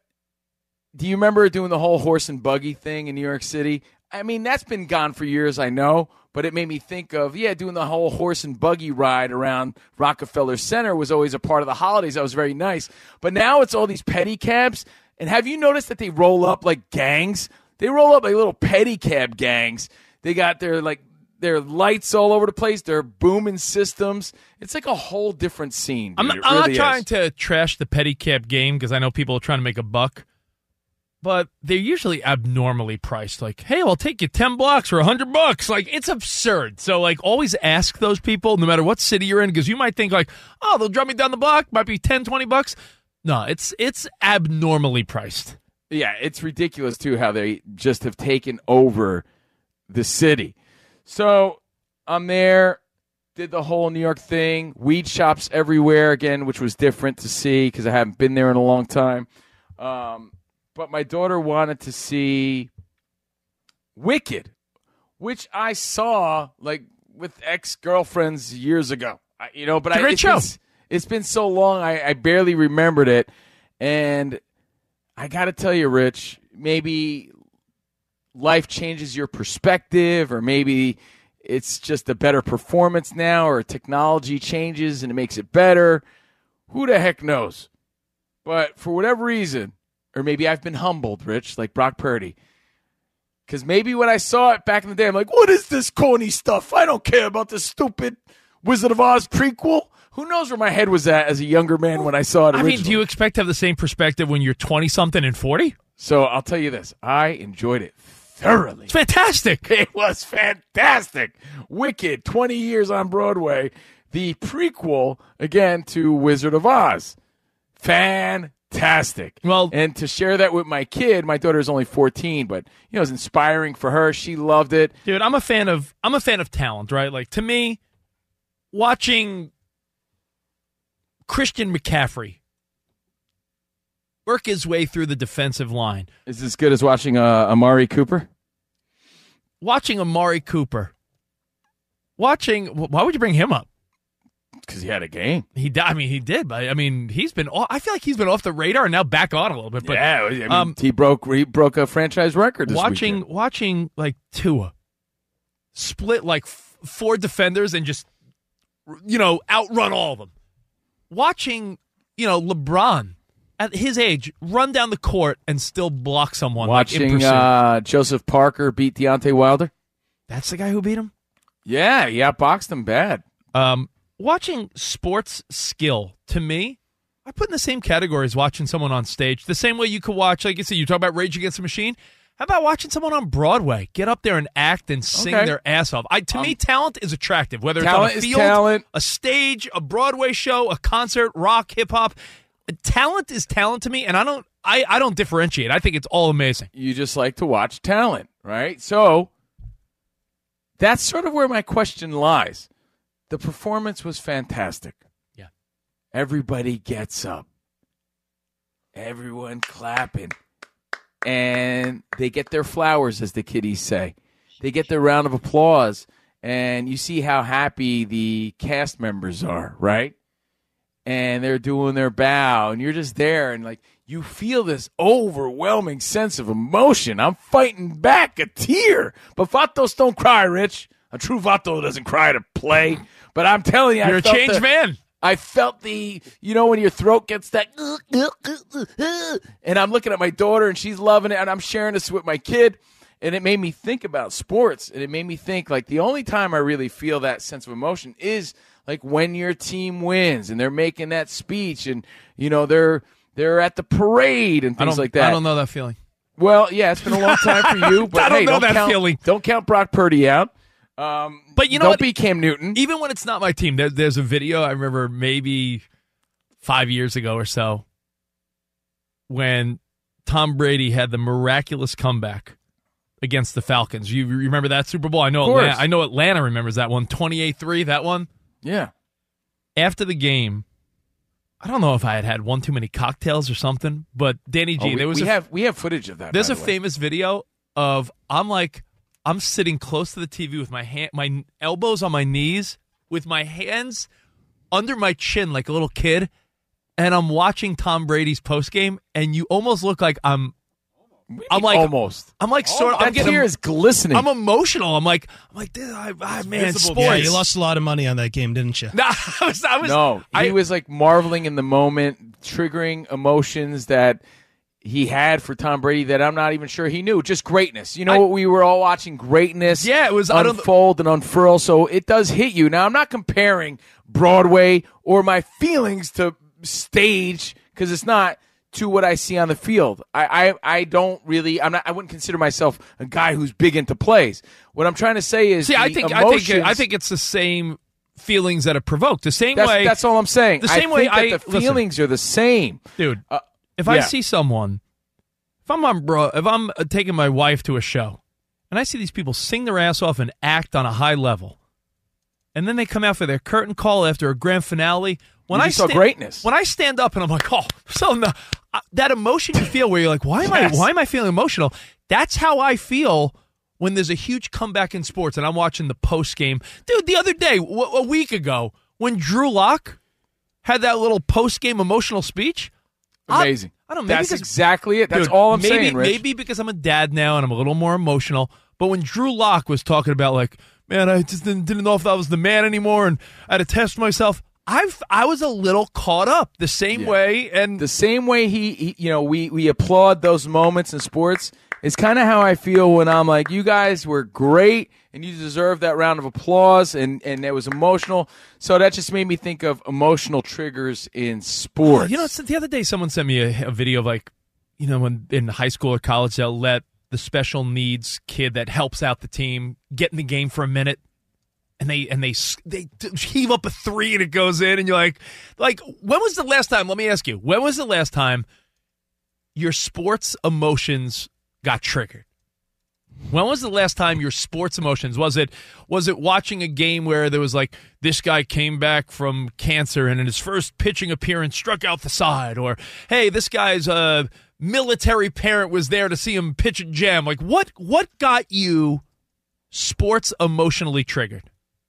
Speaker 5: do you remember doing the whole horse and buggy thing in New York City? I mean, that's been gone for years, I know, but it made me think of, yeah, doing the whole horse and buggy ride around Rockefeller Center was always a part of the holidays. That was very nice. But now it's all these pedicabs. And have you noticed that they roll up like gangs? They roll up like little pedicab gangs. They got their like their lights all over the place. Their booming systems. It's like a whole different scene. Dude.
Speaker 6: I'm not,
Speaker 5: It
Speaker 6: I'm
Speaker 5: really
Speaker 6: not trying
Speaker 5: is.
Speaker 6: to trash the pedicab game because I know people are trying to make a buck. But they're usually abnormally priced. Like, hey, I'll take you ten blocks for a hundred bucks. Like, it's absurd. So, like, always ask those people, no matter what city you're in, because you might think, like, oh, they'll drop me down the block. Might be ten, twenty bucks. No, it's it's abnormally priced.
Speaker 5: Yeah, it's ridiculous, too, how they just have taken over the city. So I'm there, did the whole New York thing, weed shops everywhere again, which was different to see because I haven't been there in a long time. Um, but my daughter wanted to see Wicked, which I saw like with ex-girlfriends years ago. I, you know, but
Speaker 6: It's a
Speaker 5: I,
Speaker 6: great
Speaker 5: it's
Speaker 6: show.
Speaker 5: Been, it's been so long, I, I barely remembered it. And I got to tell you, Rich, maybe life changes your perspective, or maybe it's just a better performance now, or technology changes and it makes it better. Who the heck knows? But for whatever reason, or maybe I've been humbled, Rich, like Brock Purdy. Because maybe when I saw it back in the day, I'm like, what is this corny stuff? I don't care about this stupid Wizard of Oz prequel. Who knows where my head was at as a younger man when I saw it
Speaker 6: I
Speaker 5: originally?
Speaker 6: mean, do you expect to have the same perspective when you're twenty-something and forty?
Speaker 5: So I'll tell you this. I enjoyed it thoroughly.
Speaker 6: It's fantastic.
Speaker 5: It was fantastic. Wicked, twenty years on Broadway. The prequel, again, to Wizard of Oz. Fantastic.
Speaker 6: Well,
Speaker 5: and to share that with my kid, my daughter is only fourteen, but you know, it was inspiring for her. She loved it.
Speaker 6: Dude, I'm a fan of I'm a fan of talent, right? Like, to me, watching Christian McCaffrey work his way through the defensive line.
Speaker 5: Is as good as watching uh, Amari Cooper?
Speaker 6: Watching Amari Cooper. Watching, why would you bring him up?
Speaker 5: Because he had a game.
Speaker 6: He, I mean, he did, but I mean, he's been. I feel like he's been off the radar and now back on a little bit. But
Speaker 5: yeah, I mean,
Speaker 6: um,
Speaker 5: he broke he broke a franchise record. This
Speaker 6: watching
Speaker 5: weekend.
Speaker 6: watching like Tua split like f- four defenders and just you know outrun all of them. Watching you know LeBron at his age run down the court and still block someone.
Speaker 5: Watching
Speaker 6: like, in pursuit.
Speaker 5: uh, Joseph Parker beat Deontay Wilder.
Speaker 6: That's the guy who beat him.
Speaker 5: Yeah, he outboxed him bad.
Speaker 6: Um, watching sports skill, to me, I put in the same category as watching someone on stage. The same way you could watch, like you said, you talk about Rage Against the Machine. How about watching someone on Broadway get up there and act and sing
Speaker 5: Okay.
Speaker 6: their ass off? I, to
Speaker 5: Um,
Speaker 6: me, talent is attractive, whether it's
Speaker 5: talent
Speaker 6: on a
Speaker 5: is
Speaker 6: field,
Speaker 5: talent.
Speaker 6: a stage, a Broadway show, a concert, rock, hip hop. Talent is talent to me, and I don't, I, I don't differentiate. I think it's all amazing.
Speaker 5: You just like to watch talent, right? So that's sort of where my question lies. The performance was fantastic.
Speaker 6: Yeah.
Speaker 5: Everybody gets up. Everyone clapping. And they get their flowers, as the kiddies say. They get their round of applause. And you see how happy the cast members are, right? And they're doing their bow. And you're just there. And, like, you feel this overwhelming sense of emotion. I'm fighting back a tear. But Vatos don't cry, Rich. A true Vato doesn't cry to play. But I'm telling you,
Speaker 6: You're
Speaker 5: I
Speaker 6: a
Speaker 5: felt
Speaker 6: changed
Speaker 5: the,
Speaker 6: man.
Speaker 5: I felt the, you know, when your throat gets that, and I'm looking at my daughter, and she's loving it, and I'm sharing this with my kid. And it made me think about sports, and it made me think, like, the only time I really feel that sense of emotion is, like, when your team wins, and they're making that speech, and, you know, they're they're at the parade and
Speaker 6: I
Speaker 5: things
Speaker 6: don't-
Speaker 5: like that.
Speaker 6: I don't know that feeling.
Speaker 5: Well, yeah, it's been a long time for you, but
Speaker 6: I don't
Speaker 5: hey,
Speaker 6: know
Speaker 5: don't
Speaker 6: that
Speaker 5: count,
Speaker 6: feeling.
Speaker 5: Don't count Brock Purdy out. Um,
Speaker 6: But you know
Speaker 5: don't
Speaker 6: what?
Speaker 5: be Cam Newton.
Speaker 6: Even when it's not my team, there, there's a video I remember maybe five years ago or so when Tom Brady had the miraculous comeback against the Falcons. You remember that Super Bowl? I know
Speaker 5: Of course.
Speaker 6: Atlanta, I know Atlanta remembers that one, twenty-eight three, that one.
Speaker 5: Yeah.
Speaker 6: After the game, I don't know if I had had one too many cocktails or something, but Danny G,
Speaker 5: Oh, we,
Speaker 6: there was
Speaker 5: we
Speaker 6: a,
Speaker 5: have we have footage of that.
Speaker 6: there's
Speaker 5: by
Speaker 6: a
Speaker 5: the way.
Speaker 6: famous video of I'm like I'm sitting close to the T V with my hand, my elbows on my knees, with my hands under my chin like a little kid, and I'm watching Tom Brady's postgame, and you almost look like I'm. I'm like
Speaker 5: almost.
Speaker 6: I'm like sort of.
Speaker 5: That
Speaker 6: I'm getting,
Speaker 5: tear is glistening.
Speaker 6: I'm emotional. I'm like I'm like this. I, I, man, sports.
Speaker 9: Yeah, you lost a lot of money on that game, didn't you?
Speaker 6: No, I was. I was
Speaker 5: no, he
Speaker 6: I,
Speaker 5: was like marveling in the moment, triggering emotions that he had for Tom Brady that I'm not even sure he knew. Just greatness. You know
Speaker 6: I-
Speaker 5: what? We were all watching greatness.
Speaker 6: Yeah, it was- I don't-
Speaker 5: unfold and unfurl. So it does hit you. Now I'm not comparing Broadway or my feelings to stage because it's not to what I see on the field. I, I, I don't really. I'm not. I wouldn't consider myself a guy who's big into plays. What I'm trying to say is,
Speaker 6: See, I
Speaker 5: the
Speaker 6: think I think
Speaker 5: emotions-
Speaker 6: I think it's the same feelings that are provoked. The same
Speaker 5: that's,
Speaker 6: way.
Speaker 5: that's all I'm saying.
Speaker 6: The same
Speaker 5: I
Speaker 6: way
Speaker 5: think that
Speaker 6: I
Speaker 5: the
Speaker 6: listen,
Speaker 5: feelings are the same,
Speaker 6: dude.
Speaker 5: Uh,
Speaker 6: if I
Speaker 5: yeah.
Speaker 6: see someone, if I'm on bro, if I'm uh, taking my wife to a show, and I see these people sing their ass off and act on a high level, and then they come out for their curtain call after a grand finale. When
Speaker 5: You
Speaker 6: I
Speaker 5: just saw
Speaker 6: sta-
Speaker 5: greatness.
Speaker 6: When I stand up and I'm like, oh, so no, uh, that emotion you feel where you're like, why am
Speaker 5: Yes.
Speaker 6: I, why am I feeling emotional? That's how I feel when there's a huge comeback in sports, and I'm watching the post game. Dude, the other day, w- a week ago, when Drew Lock had that little post game emotional speech.
Speaker 5: Amazing.
Speaker 6: I, I don't know. Maybe
Speaker 5: That's
Speaker 6: because-
Speaker 5: exactly it. That's
Speaker 6: Dude,
Speaker 5: all I'm
Speaker 6: maybe,
Speaker 5: saying, Rich.
Speaker 6: Maybe because I'm a dad now and I'm a little more emotional. But when Drew Lock was talking about, like, man, I just didn't, didn't know if I was the man anymore and I had to test myself, I've I was a little caught up the same
Speaker 5: Yeah.
Speaker 6: way. And
Speaker 5: the same way he, he you know, we, we applaud those moments in sports is kind of how I feel when I'm like, you guys were great and you deserve that round of applause, and, and it was emotional. So that just made me think of emotional triggers in sports.
Speaker 6: You know, it's- the other day someone sent me a, a video of, like, you know, when in high school or college they'll let the special needs kid that helps out the team get in the game for a minute, and they and they they heave up a three and it goes in, and you're like, like when was the last time? Let me ask you, when was the last time your sports emotions got triggered? When was the last time your sports emotions, was it was it watching a game where there was like, this guy came back from cancer and in his first pitching appearance struck out the side, or hey, this guy's uh, military parent was there to see him pitch a jam? Like, what what got you sports emotionally triggered?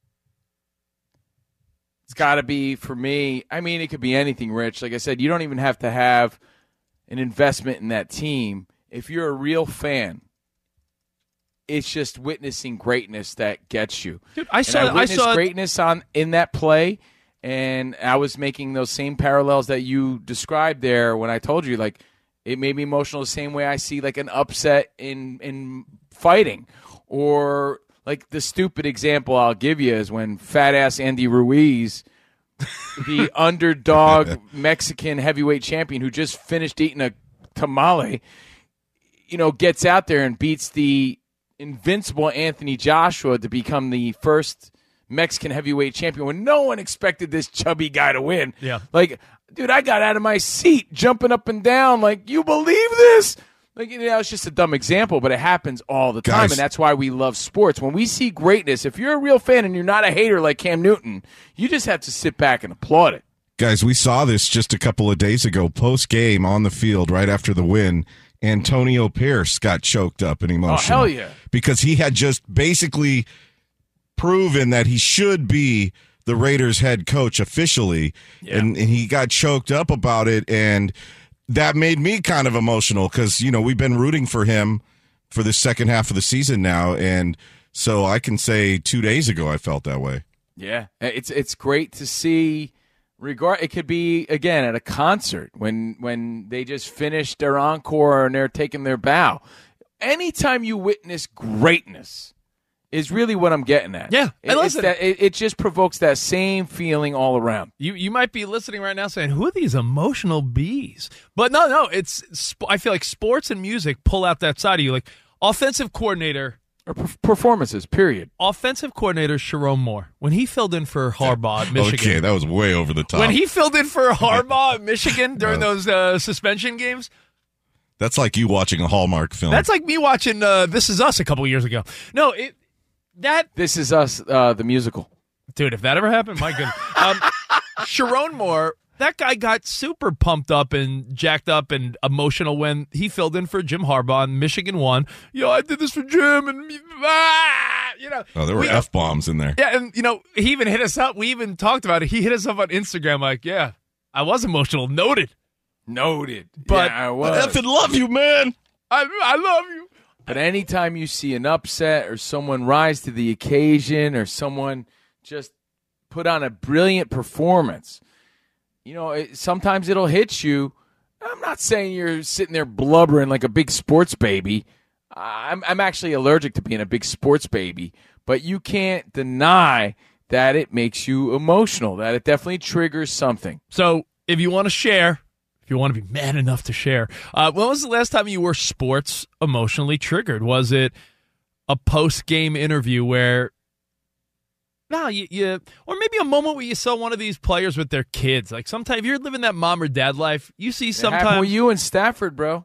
Speaker 5: It's got to be, for me, I mean, it could be anything, Rich. Like I said, you don't even have to have an investment in that team. If you're a real fan, it's just witnessing greatness that gets you.
Speaker 6: Dude, I
Speaker 5: And
Speaker 6: saw
Speaker 5: I
Speaker 6: I
Speaker 5: witnessed
Speaker 6: saw
Speaker 5: greatness on in that play, and I was making those same parallels that you described there when I told you, like, it made me emotional the same way I see, like, an upset in in fighting. Or, like, the stupid example I'll give you is when fat-ass Andy Ruiz, the underdog Mexican heavyweight champion who just finished eating a tamale, you know, gets out there and beats the invincible Anthony Joshua to become the first Mexican heavyweight champion when no one expected this chubby guy to win.
Speaker 6: Yeah.
Speaker 5: Like, dude, I got out of my seat jumping up and down like, you believe this? Like, you know, it's just a dumb example, but it happens all the time,
Speaker 7: Guys.
Speaker 5: and that's why we love sports. When we see greatness, if you're a real fan and you're not a hater like Cam Newton, you just have to sit back and applaud it.
Speaker 7: Guys, we saw this just a couple of days ago, post game on the field, right after the win. Antonio Pierce got choked up and emotional.
Speaker 5: hell yeah.
Speaker 7: Because he had just basically proven that he should be the Raiders head coach officially, and, and he got choked up about it. And that made me kind of emotional because, you know, we've been rooting for him for the second half of the season now. And so I can say two days ago I felt that way.
Speaker 5: Yeah, it's it's great to see. Regard it could be again at a concert when when they just finished their encore and they're taking their bow. Anytime you witness greatness is really what I'm getting at.
Speaker 6: Yeah,
Speaker 5: it,
Speaker 6: and
Speaker 5: it's
Speaker 6: listen,
Speaker 5: that, it, it just provokes that same feeling all around.
Speaker 6: You you might be listening right now saying, "Who are these emotional bees?" But no, no, it's I feel like sports and music pull out that side of you. Like offensive coordinator
Speaker 5: or per- performances. Period.
Speaker 6: Offensive coordinator Sharon Moore when he filled in for Harbaugh at Michigan.
Speaker 7: Okay, that was way over the top.
Speaker 6: When he filled in for Harbaugh at Michigan during those uh, suspension games.
Speaker 7: That's like you watching a Hallmark film.
Speaker 6: That's like me watching uh, This Is Us a couple years ago. No, it that
Speaker 5: This Is Us, uh, the musical.
Speaker 6: Dude, if that ever happened, my goodness. Um, Sharon Moore, that guy got super pumped up and jacked up and emotional when he filled in for Jim Harbaugh and Michigan won. Yo, I did this for Jim, and ah, you know.
Speaker 7: Oh, there were
Speaker 6: we,
Speaker 7: F-bombs in there.
Speaker 6: Yeah, and you know, he even hit us up. We even talked about it. He hit us up on Instagram like, yeah, I was emotional. Noted.
Speaker 5: Noted.
Speaker 6: But
Speaker 5: yeah, I was.
Speaker 7: I effing love you, man.
Speaker 6: I, I love you.
Speaker 5: But anytime you see an upset or someone rise to the occasion or someone just put on a brilliant performance, you know, it, sometimes it'll hit you. I'm not saying you're sitting there blubbering like a big sports baby. I'm, I'm actually allergic to being a big sports baby. But you can't deny that it makes you emotional, that it definitely triggers something.
Speaker 6: So if you want to share, if you want to be man enough to share, uh, when was the last time you were sports emotionally triggered? Was it a post-game interview where, no, you, you, or maybe a moment where you saw one of these players with their kids? Like sometimes if you're living that mom or dad life, you see sometimes
Speaker 5: with you in Stafford, bro.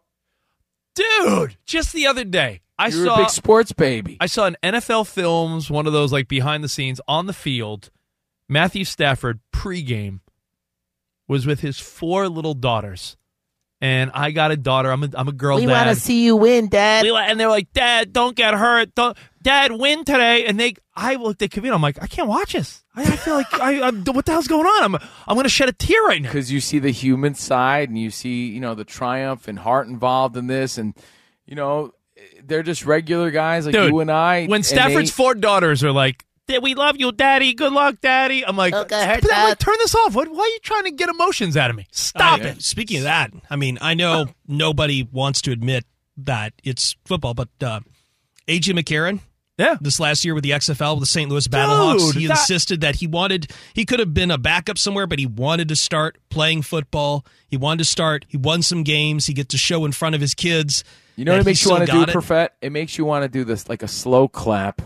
Speaker 6: Dude, just the other day, I
Speaker 5: You're
Speaker 6: saw
Speaker 5: a big sports baby.
Speaker 6: I saw an N F L Films, one of those like behind the scenes on the field. Matthew Stafford pregame was with his four little daughters, and I got a daughter. I'm a I'm a girl.
Speaker 15: We
Speaker 6: dad.
Speaker 15: want to see you win, Dad.
Speaker 6: We, and they're like, Dad, don't get hurt. Don't, Dad, win today. And they, I looked at Kavino. I'm like, I can't watch this. I, I feel like, I, I, what the hell's going on? I'm I'm going to shed a tear right now
Speaker 5: because you see the human side and you see you know the triumph and heart involved in this, and you know they're just regular guys like
Speaker 6: Dude,
Speaker 5: you and I.
Speaker 6: When Stafford's
Speaker 5: they,
Speaker 6: four daughters are like, we love you, Daddy. Good luck, Daddy. I'm like,
Speaker 15: okay, hurt,
Speaker 6: but I'm
Speaker 15: Dad.
Speaker 6: like, turn this off. What? Why are you trying to get emotions out of me? Stop
Speaker 9: Uh,
Speaker 6: it.
Speaker 9: Speaking of that, I mean, I know nobody wants to admit that it's football, but uh, A J McCarron,
Speaker 6: yeah,
Speaker 9: this last year with the X F L with the Saint Louis Battlehawks,
Speaker 6: Dude,
Speaker 9: he
Speaker 6: that-
Speaker 9: insisted that he wanted, he could have been a backup somewhere, but he wanted to start playing football. He wanted to start. He won some games. He gets to show in front of his kids.
Speaker 5: You know what it makes you want to do,
Speaker 9: it.
Speaker 5: Perfett? It makes you want to do this like a slow clap.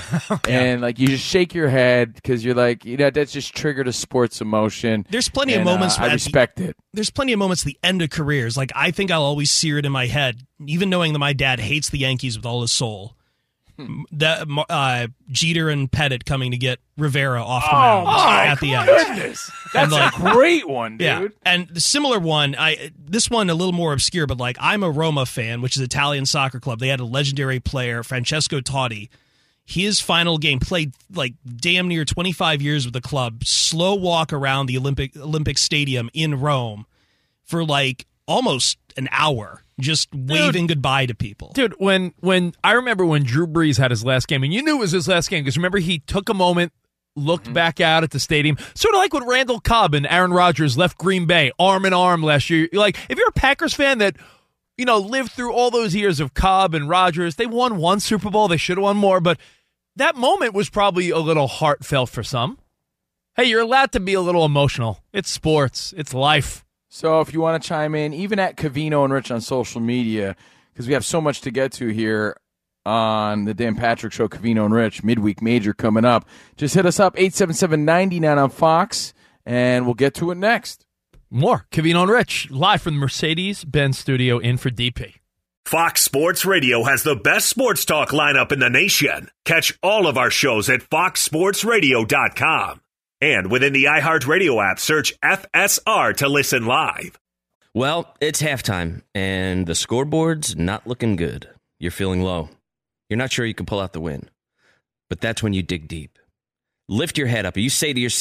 Speaker 5: And like you just shake your head because you're like, you know, that's just triggered a sports emotion.
Speaker 9: There's plenty
Speaker 5: and,
Speaker 9: of moments.
Speaker 5: Uh, I
Speaker 9: at
Speaker 5: respect
Speaker 9: the,
Speaker 5: it.
Speaker 9: There's plenty of moments at the end of careers. Like I think I'll always sear it in my head, even knowing that my dad hates the Yankees with all his soul. Hmm. That uh, Jeter and Pettit coming to get Rivera off the mound
Speaker 5: oh,
Speaker 9: at the end.
Speaker 5: Goodness. That's
Speaker 9: like,
Speaker 5: a great one, dude.
Speaker 9: Yeah. And the similar one, I this one a little more obscure, but like I'm a Roma fan, which is an Italian soccer club. They had a legendary player, Francesco Totti. His final game, played like damn near twenty-five years with the club, slow walk around the Olympic Olympic Stadium in Rome for like almost an hour, just waving Dude. goodbye to people.
Speaker 6: Dude, when when I remember when Drew Brees had his last game, and you knew it was his last game because remember he took a moment, looked mm-hmm. back out at the stadium, sort of like when Randall Cobb and Aaron Rodgers left Green Bay arm in arm last year. Like if you're a Packers fan that you know lived through all those years of Cobb and Rodgers, they won one Super Bowl, they should have won more, but that moment was probably a little heartfelt for some. Hey, you're allowed to be a little emotional. It's sports. It's life.
Speaker 5: So if you want to chime in, even at Cavino and Rich on social media, because we have so much to get to here on the Dan Patrick Show, Cavino and Rich, midweek major coming up. Just hit us up, eight seven seven, nine nine on Fox, and we'll get to it next.
Speaker 6: More Cavino and Rich, live from the Mercedes-Benz studio in for D P.
Speaker 4: Fox Sports Radio has the best sports talk lineup in the nation. Catch all of our shows at fox sports radio dot com. And within the iHeartRadio app, search F S R to listen live.
Speaker 12: Well, it's halftime, and the scoreboard's not looking good. You're feeling low. You're not sure you can pull out the win. But that's when you dig deep. Lift your head up, and you say to yourself,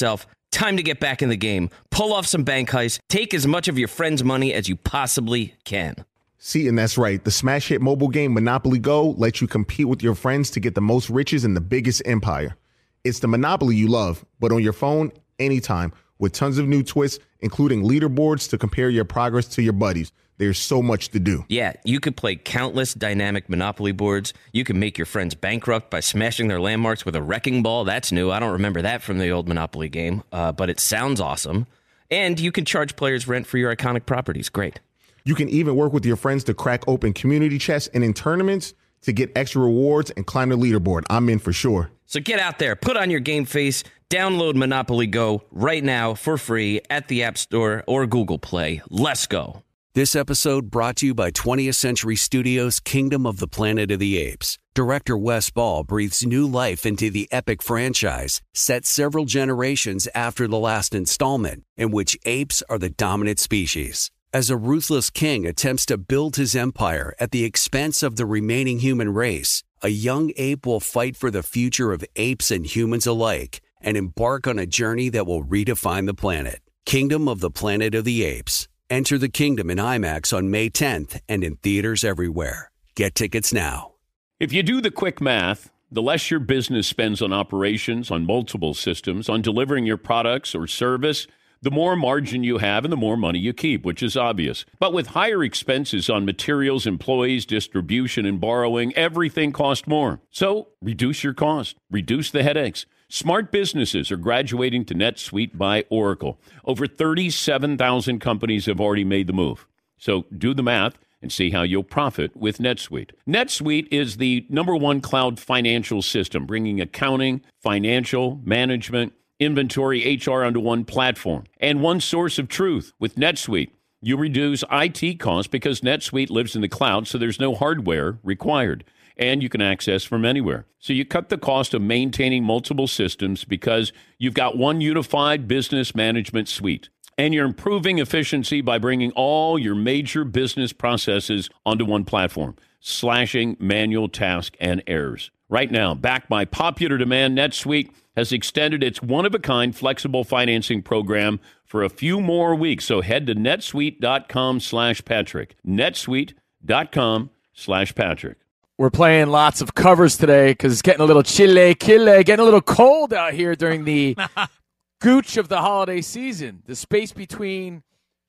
Speaker 12: Time to get back in the game. Pull off some bank heists. Take as much of your friend's money as you possibly can.
Speaker 13: See, and that's right. The smash hit mobile game Monopoly Go lets you compete with your friends to get the most riches in the biggest empire. It's the Monopoly you love, but on your phone, anytime, with tons of new twists, including leaderboards to compare your progress to your buddies. There's so much to do.
Speaker 12: Yeah, you could play countless dynamic Monopoly boards. You can make your friends bankrupt by smashing their landmarks with a wrecking ball. That's new. I don't remember that from the old Monopoly game, uh, but it sounds awesome. And you can charge players rent for your iconic properties. Great.
Speaker 13: You can even work with your friends to crack open community chests and in tournaments to get extra rewards and climb the leaderboard. I'm in for sure.
Speaker 12: So get out there, put on your game face, download Monopoly Go right now for free at the App Store or Google Play. Let's go.
Speaker 1: This episode brought to you by twentieth Century Studios' Kingdom of the Planet of the Apes. Director Wes Ball breathes new life into the epic franchise, set several generations after the last installment, in which apes are the dominant species. As a ruthless king attempts to build his empire at the expense of the remaining human race, a young ape will fight for the future of apes and humans alike and embark on a journey that will redefine the planet. Kingdom of the Planet of the Apes. Enter the kingdom in IMAX on May tenth and in theaters everywhere. Get tickets now.
Speaker 14: If you do the quick math, the less your business spends on operations, on multiple systems, on delivering your products or service, the more margin you have and the more money you keep, which is obvious. But with higher expenses on materials, employees, distribution, and borrowing, everything costs more. So reduce your cost, reduce the headaches. Smart businesses are graduating to NetSuite by Oracle. Over thirty-seven thousand companies have already made the move. So do the math and see how you'll profit with NetSuite. NetSuite is the number one cloud financial system, bringing accounting, financial, management, inventory, H R onto one platform and one source of truth. With NetSuite, you reduce I T costs because NetSuite lives in the cloud, so there's no hardware required. And you can access from anywhere. So you cut the cost of maintaining multiple systems because you've got one unified business management suite. And you're improving efficiency by bringing all your major business processes onto one platform, slashing manual tasks and errors. Right now, backed by popular demand, NetSuite has extended its one-of-a-kind flexible financing program for a few more weeks. So head to netsuite.com slash Patrick. netsuite.com slash Patrick.
Speaker 5: We're playing lots of covers today because it's getting a little chilly, chilly, getting a little cold out here during the gooch of the holiday season, the space between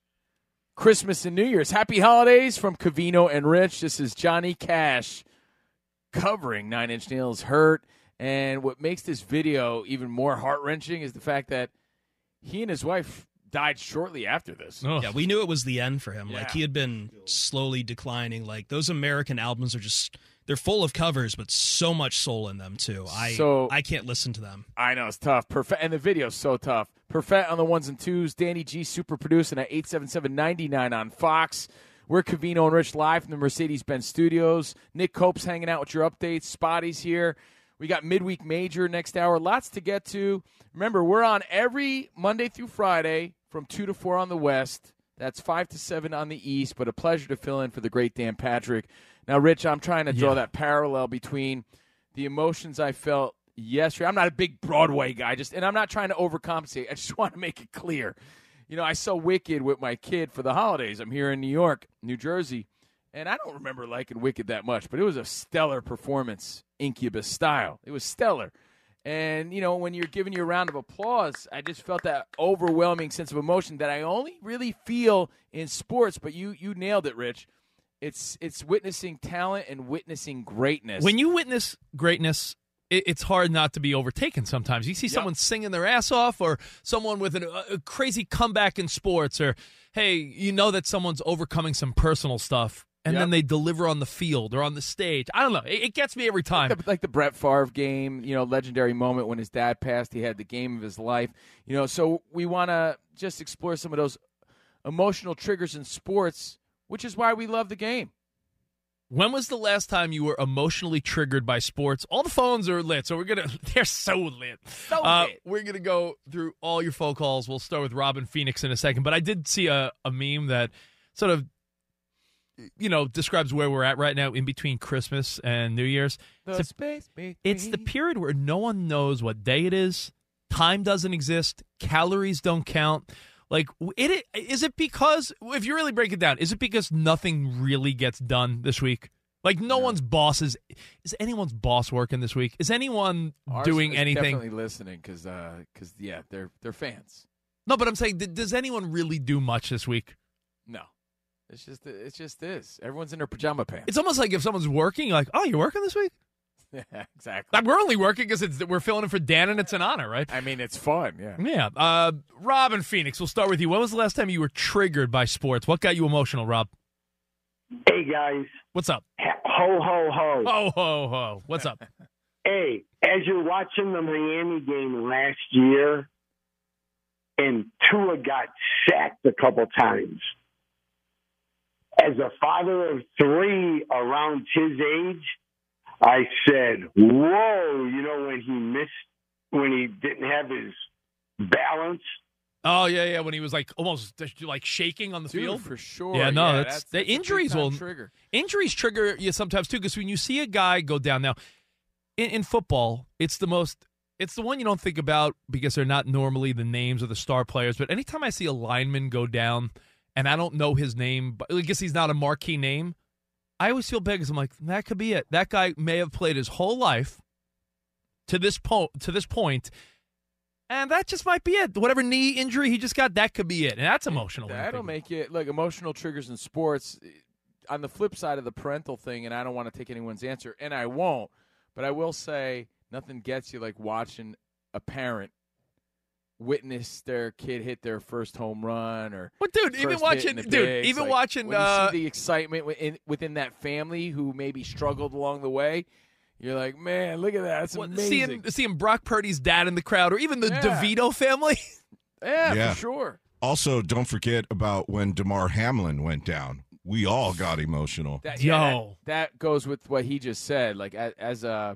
Speaker 5: Christmas and New Year's. Happy holidays from Covino and Rich. This is Johnny Cash covering Nine Inch Nails' Hurt. And what makes this video even more heart-wrenching is the fact that he and his wife died shortly after this.
Speaker 9: Oh. Yeah, we knew it was the end for him.
Speaker 5: Yeah.
Speaker 9: Like, he had been slowly declining. Like, those American albums are just, they're full of covers, but so much soul in them, too. I
Speaker 5: So-
Speaker 9: I can't listen to them.
Speaker 5: I know, it's tough. Perfect, and the video's so tough. Perfect on the ones and twos. Danny G super producing at eight seven seven, nine nine on Fox. We're Covino and Rich live from the Mercedes-Benz Studios. Nick Cope's hanging out with your updates. Spotty's here. We got Midweek Major next hour. Lots to get to. Remember, we're on every Monday through Friday from two to four on the West. That's five to seven on the East, but a pleasure to fill in for the great Dan Patrick. Now, Rich, I'm trying to draw
Speaker 6: Yeah.
Speaker 5: that parallel between the emotions I felt yesterday. I'm not a big Broadway guy, just, and I'm not trying to overcompensate. I just want to make it clear. You know, I saw Wicked with my kid for the holidays. I'm here in New York, New Jersey, and I don't remember liking Wicked that much, but it was a stellar performance, Incubus style. It was stellar. And, you know, when you're giving you a round of applause, I just felt that overwhelming sense of emotion that I only really feel in sports, but you you nailed it, Rich. It's it's witnessing talent and witnessing greatness.
Speaker 6: When you witness greatness, it, it's hard not to be overtaken sometimes. You see
Speaker 5: Yep.
Speaker 6: someone singing their ass off, or someone with an, a, a crazy comeback in sports, or, hey, you know that someone's overcoming some personal stuff, and
Speaker 5: Yep.
Speaker 6: then they deliver on the field or on the stage. I don't know. It, it gets me every time.
Speaker 5: Like the, like the Brett Favre game, you know, legendary moment when his dad passed. He had the game of his life. You know, so we want to just explore some of those emotional triggers in sports, which is why we love the game.
Speaker 6: When was the last time you were emotionally triggered by sports? All the phones are lit, so we're going to – they're so lit.
Speaker 5: So
Speaker 6: Uh,
Speaker 5: lit.
Speaker 6: we're going to go through all your phone calls. We'll start with Robin Phoenix in a second. But I did see a, a meme that sort of, you know, describes where we're at right now in between Christmas and New Year's.
Speaker 5: The
Speaker 6: It's, a-
Speaker 5: space between.
Speaker 6: it's the period where no one knows what day it is, time doesn't exist, calories don't count. Like, it is it because, if you really break it down, is it because nothing really gets done this week? Like, no, no. one's boss is, is anyone's boss working this week? Is anyone
Speaker 5: Ours
Speaker 6: doing
Speaker 5: is
Speaker 6: anything?
Speaker 5: Definitely listening because, uh, cause, yeah, they're they're fans.
Speaker 6: No, but I'm saying, does anyone really do much this week?
Speaker 5: No, it's just it's just this. Everyone's in their pajama pants.
Speaker 6: It's almost like if someone's working, you're like, oh, you're working this week?
Speaker 5: Yeah, exactly.
Speaker 6: Like, we're only working because we're filling in for Dan, and it's an honor, right?
Speaker 5: I mean, it's fun. Yeah.
Speaker 6: Yeah. Uh, Rob in Phoenix, we'll start with you. When was the last time you were triggered by sports? What got you emotional, Rob?
Speaker 15: Hey, guys.
Speaker 6: What's up?
Speaker 15: Ho, ho, ho.
Speaker 6: Ho, ho, ho. What's up?
Speaker 15: Hey, as you're watching the Miami game last year, and Tua got sacked a couple times, as a father of three around his age, I said, whoa, you know, when he missed, when he didn't have his balance.
Speaker 6: Oh, yeah, yeah, when he was like almost like shaking on the
Speaker 5: Dude,
Speaker 6: field.
Speaker 5: for sure.
Speaker 6: Yeah, no,
Speaker 5: yeah,
Speaker 6: that's,
Speaker 5: that's,
Speaker 6: the
Speaker 5: that's
Speaker 6: injuries will
Speaker 5: trigger.
Speaker 6: Injuries trigger you sometimes too, because when you see a guy go down now in, in football, it's the most it's the one you don't think about because they're not normally the names of the star players. But anytime I see a lineman go down and I don't know his name, but I guess he's not a marquee name, I always feel bad because I'm like, that could be it. That guy may have played his whole life to this po- to this point, and that just might be it. Whatever knee injury he just got, that could be it, and that's emotional.
Speaker 5: That'll make it look emotional triggers in sports. On the flip side of the parental thing, and I don't want to take anyone's answer, and I won't, but I will say nothing gets you like watching a parent witness their kid hit their first home run or
Speaker 6: well, dude, even watching, dude,
Speaker 5: bigs.
Speaker 6: even
Speaker 5: like,
Speaker 6: watching,
Speaker 5: when
Speaker 6: uh,
Speaker 5: you see the excitement within, within that family who maybe struggled along the way, you're like, man, look at that, it's
Speaker 6: well,
Speaker 5: amazing.
Speaker 6: Seeing, seeing Brock Purdy's dad in the crowd, or even the
Speaker 5: Yeah.
Speaker 6: DeVito family.
Speaker 5: yeah,
Speaker 7: Yeah.
Speaker 5: for sure.
Speaker 7: Also, don't forget about when DeMar Hamlin went down. We all got emotional.
Speaker 5: That, yeah,
Speaker 6: Yo,
Speaker 5: that, that goes with what he just said. Like as, as a,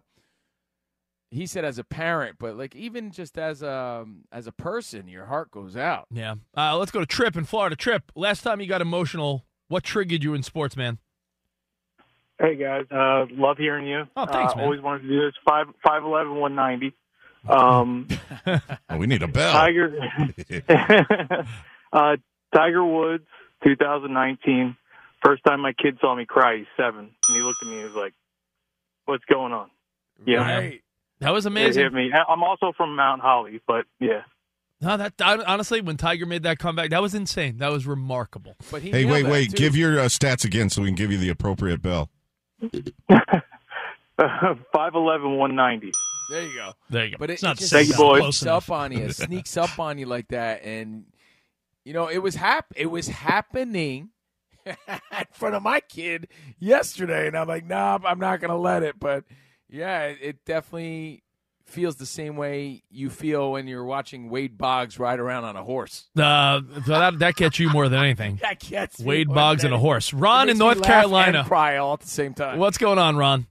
Speaker 5: he said as a parent, but like even just as a as a person, your heart goes out.
Speaker 6: yeah. Uh, let's go to Trip in Florida. Trip, last time you got emotional, what triggered you in sports, man?
Speaker 16: Hey guys, uh, love hearing you.
Speaker 6: Oh, thanks,
Speaker 16: uh,
Speaker 6: man.
Speaker 16: Always wanted to do this. Five five eleven one ninety. Um,
Speaker 7: Oh, we need a bell.
Speaker 16: Tiger. uh, Tiger Woods, two thousand nineteen. First time my kid saw me cry, he's seven, and he looked at me and he was like, "What's going on?" Yeah,
Speaker 5: Right.
Speaker 6: That was
Speaker 16: it
Speaker 6: amazing.
Speaker 16: hit me. I'm also from Mount Holly, but yeah.
Speaker 6: No, that honestly, when Tiger made that comeback, that was insane. That was remarkable.
Speaker 5: But he
Speaker 7: Hey,
Speaker 5: nailed
Speaker 7: wait,
Speaker 5: that,
Speaker 7: wait.
Speaker 5: too.
Speaker 7: Give your uh, stats again so we can give you the appropriate bell.
Speaker 16: Five eleven one ninety.
Speaker 5: There you go.
Speaker 6: There you go.
Speaker 5: But it,
Speaker 9: It's not
Speaker 5: it just
Speaker 9: Thank
Speaker 16: you, boys.
Speaker 5: sneaks up on you, sneaks up on you like that, and you know it was hap- It was happening in front of my kid yesterday, and I'm like, nah, I'm not gonna let it. But yeah, it, it definitely feels the same way you feel when you're watching Wade Boggs ride around on a horse.
Speaker 6: Uh, so that that gets you more than anything.
Speaker 5: That gets me
Speaker 6: Wade
Speaker 5: more
Speaker 6: Boggs
Speaker 5: than
Speaker 6: and a
Speaker 5: anything.
Speaker 6: horse.
Speaker 5: It
Speaker 6: Ron in
Speaker 5: makes me
Speaker 6: North
Speaker 5: laugh
Speaker 6: Carolina.
Speaker 5: and cry all at the same time.
Speaker 6: What's going on, Ron?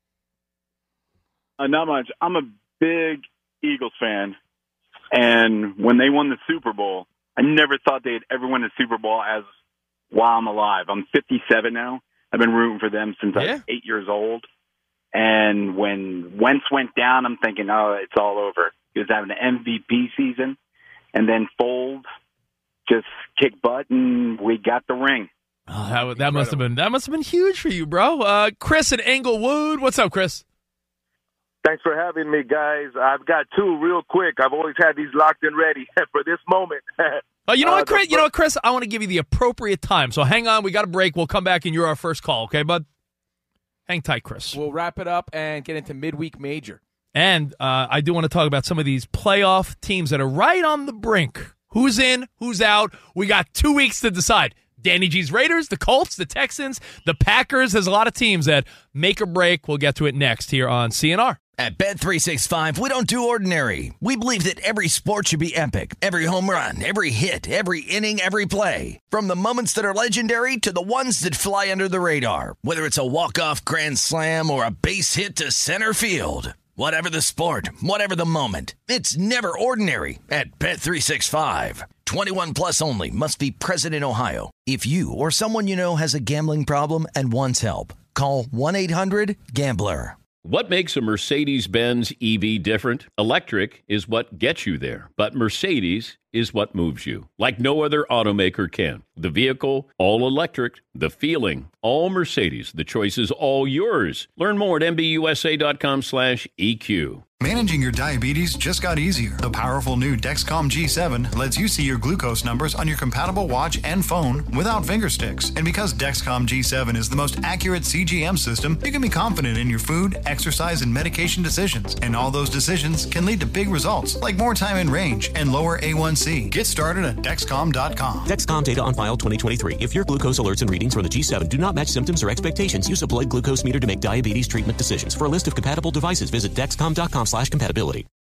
Speaker 17: Uh, not much. I'm a big Eagles fan, and when they won the Super Bowl, I never thought they'd ever win a Super Bowl as while I'm alive. I'm fifty-seven now. I've been rooting for them since I
Speaker 6: Yeah.
Speaker 17: was eight years old. And when Wentz went down, I'm thinking, oh, it's all over. He was having an M V P season, and then Foles just kicked butt, and we got the ring.
Speaker 6: Oh, that, that must have been that must have been huge for you, bro. Uh, Chris in Englewood. What's up, Chris?
Speaker 18: Thanks for having me, guys. I've got two real quick. I've always had these locked and ready for this moment.
Speaker 6: Oh, you know
Speaker 18: Uh,
Speaker 6: what, Chris?
Speaker 18: the
Speaker 6: You know what, Chris? I want to give you the appropriate time. So hang on. We got a break. We'll come back, and you're our first call, okay, bud? Hang tight, Chris.
Speaker 5: We'll wrap it up and get into midweek major.
Speaker 6: And uh, I do want to talk about some of these playoff teams that are right on the brink. Who's in? Who's out? We got two weeks to decide. Danny G's Raiders, the Colts, the Texans, the Packers. There's a lot of teams that make or break. We'll get to it next here on C N R.
Speaker 2: At Bet three sixty-five, we don't do ordinary. We believe that every sport should be epic. Every home run, every hit, every inning, every play. From the moments that are legendary to the ones that fly under the radar. Whether it's a walk-off grand slam or a base hit to center field. Whatever the sport, whatever the moment. It's never ordinary at Bet three sixty-five. twenty-one plus only. Must be present in Ohio. If you or someone you know has a gambling problem and wants help, call one eight hundred gambler.
Speaker 14: What makes a Mercedes-Benz E V different? Electric is what gets you there, but Mercedes is what moves you, like no other automaker can. The vehicle, all electric. The feeling, all Mercedes. The choice is all yours. Learn more at mbusa.com slash EQ.
Speaker 19: Managing your diabetes just got easier. The powerful new Dexcom G seven lets you see your glucose numbers on your compatible watch and phone without finger sticks. And because Dexcom G seven is the most accurate C G M system, you can be confident in your food, exercise, and medication decisions. And all those decisions can lead to big results, like more time in range and lower A one C. Get started at Dexcom dot com.
Speaker 20: Dexcom data on file twenty twenty-three. If your glucose alerts and readings from the G seven do not match symptoms or expectations, use a blood glucose meter to make diabetes treatment decisions. For a list of compatible devices, visit Dexcom dot com slash compatibility.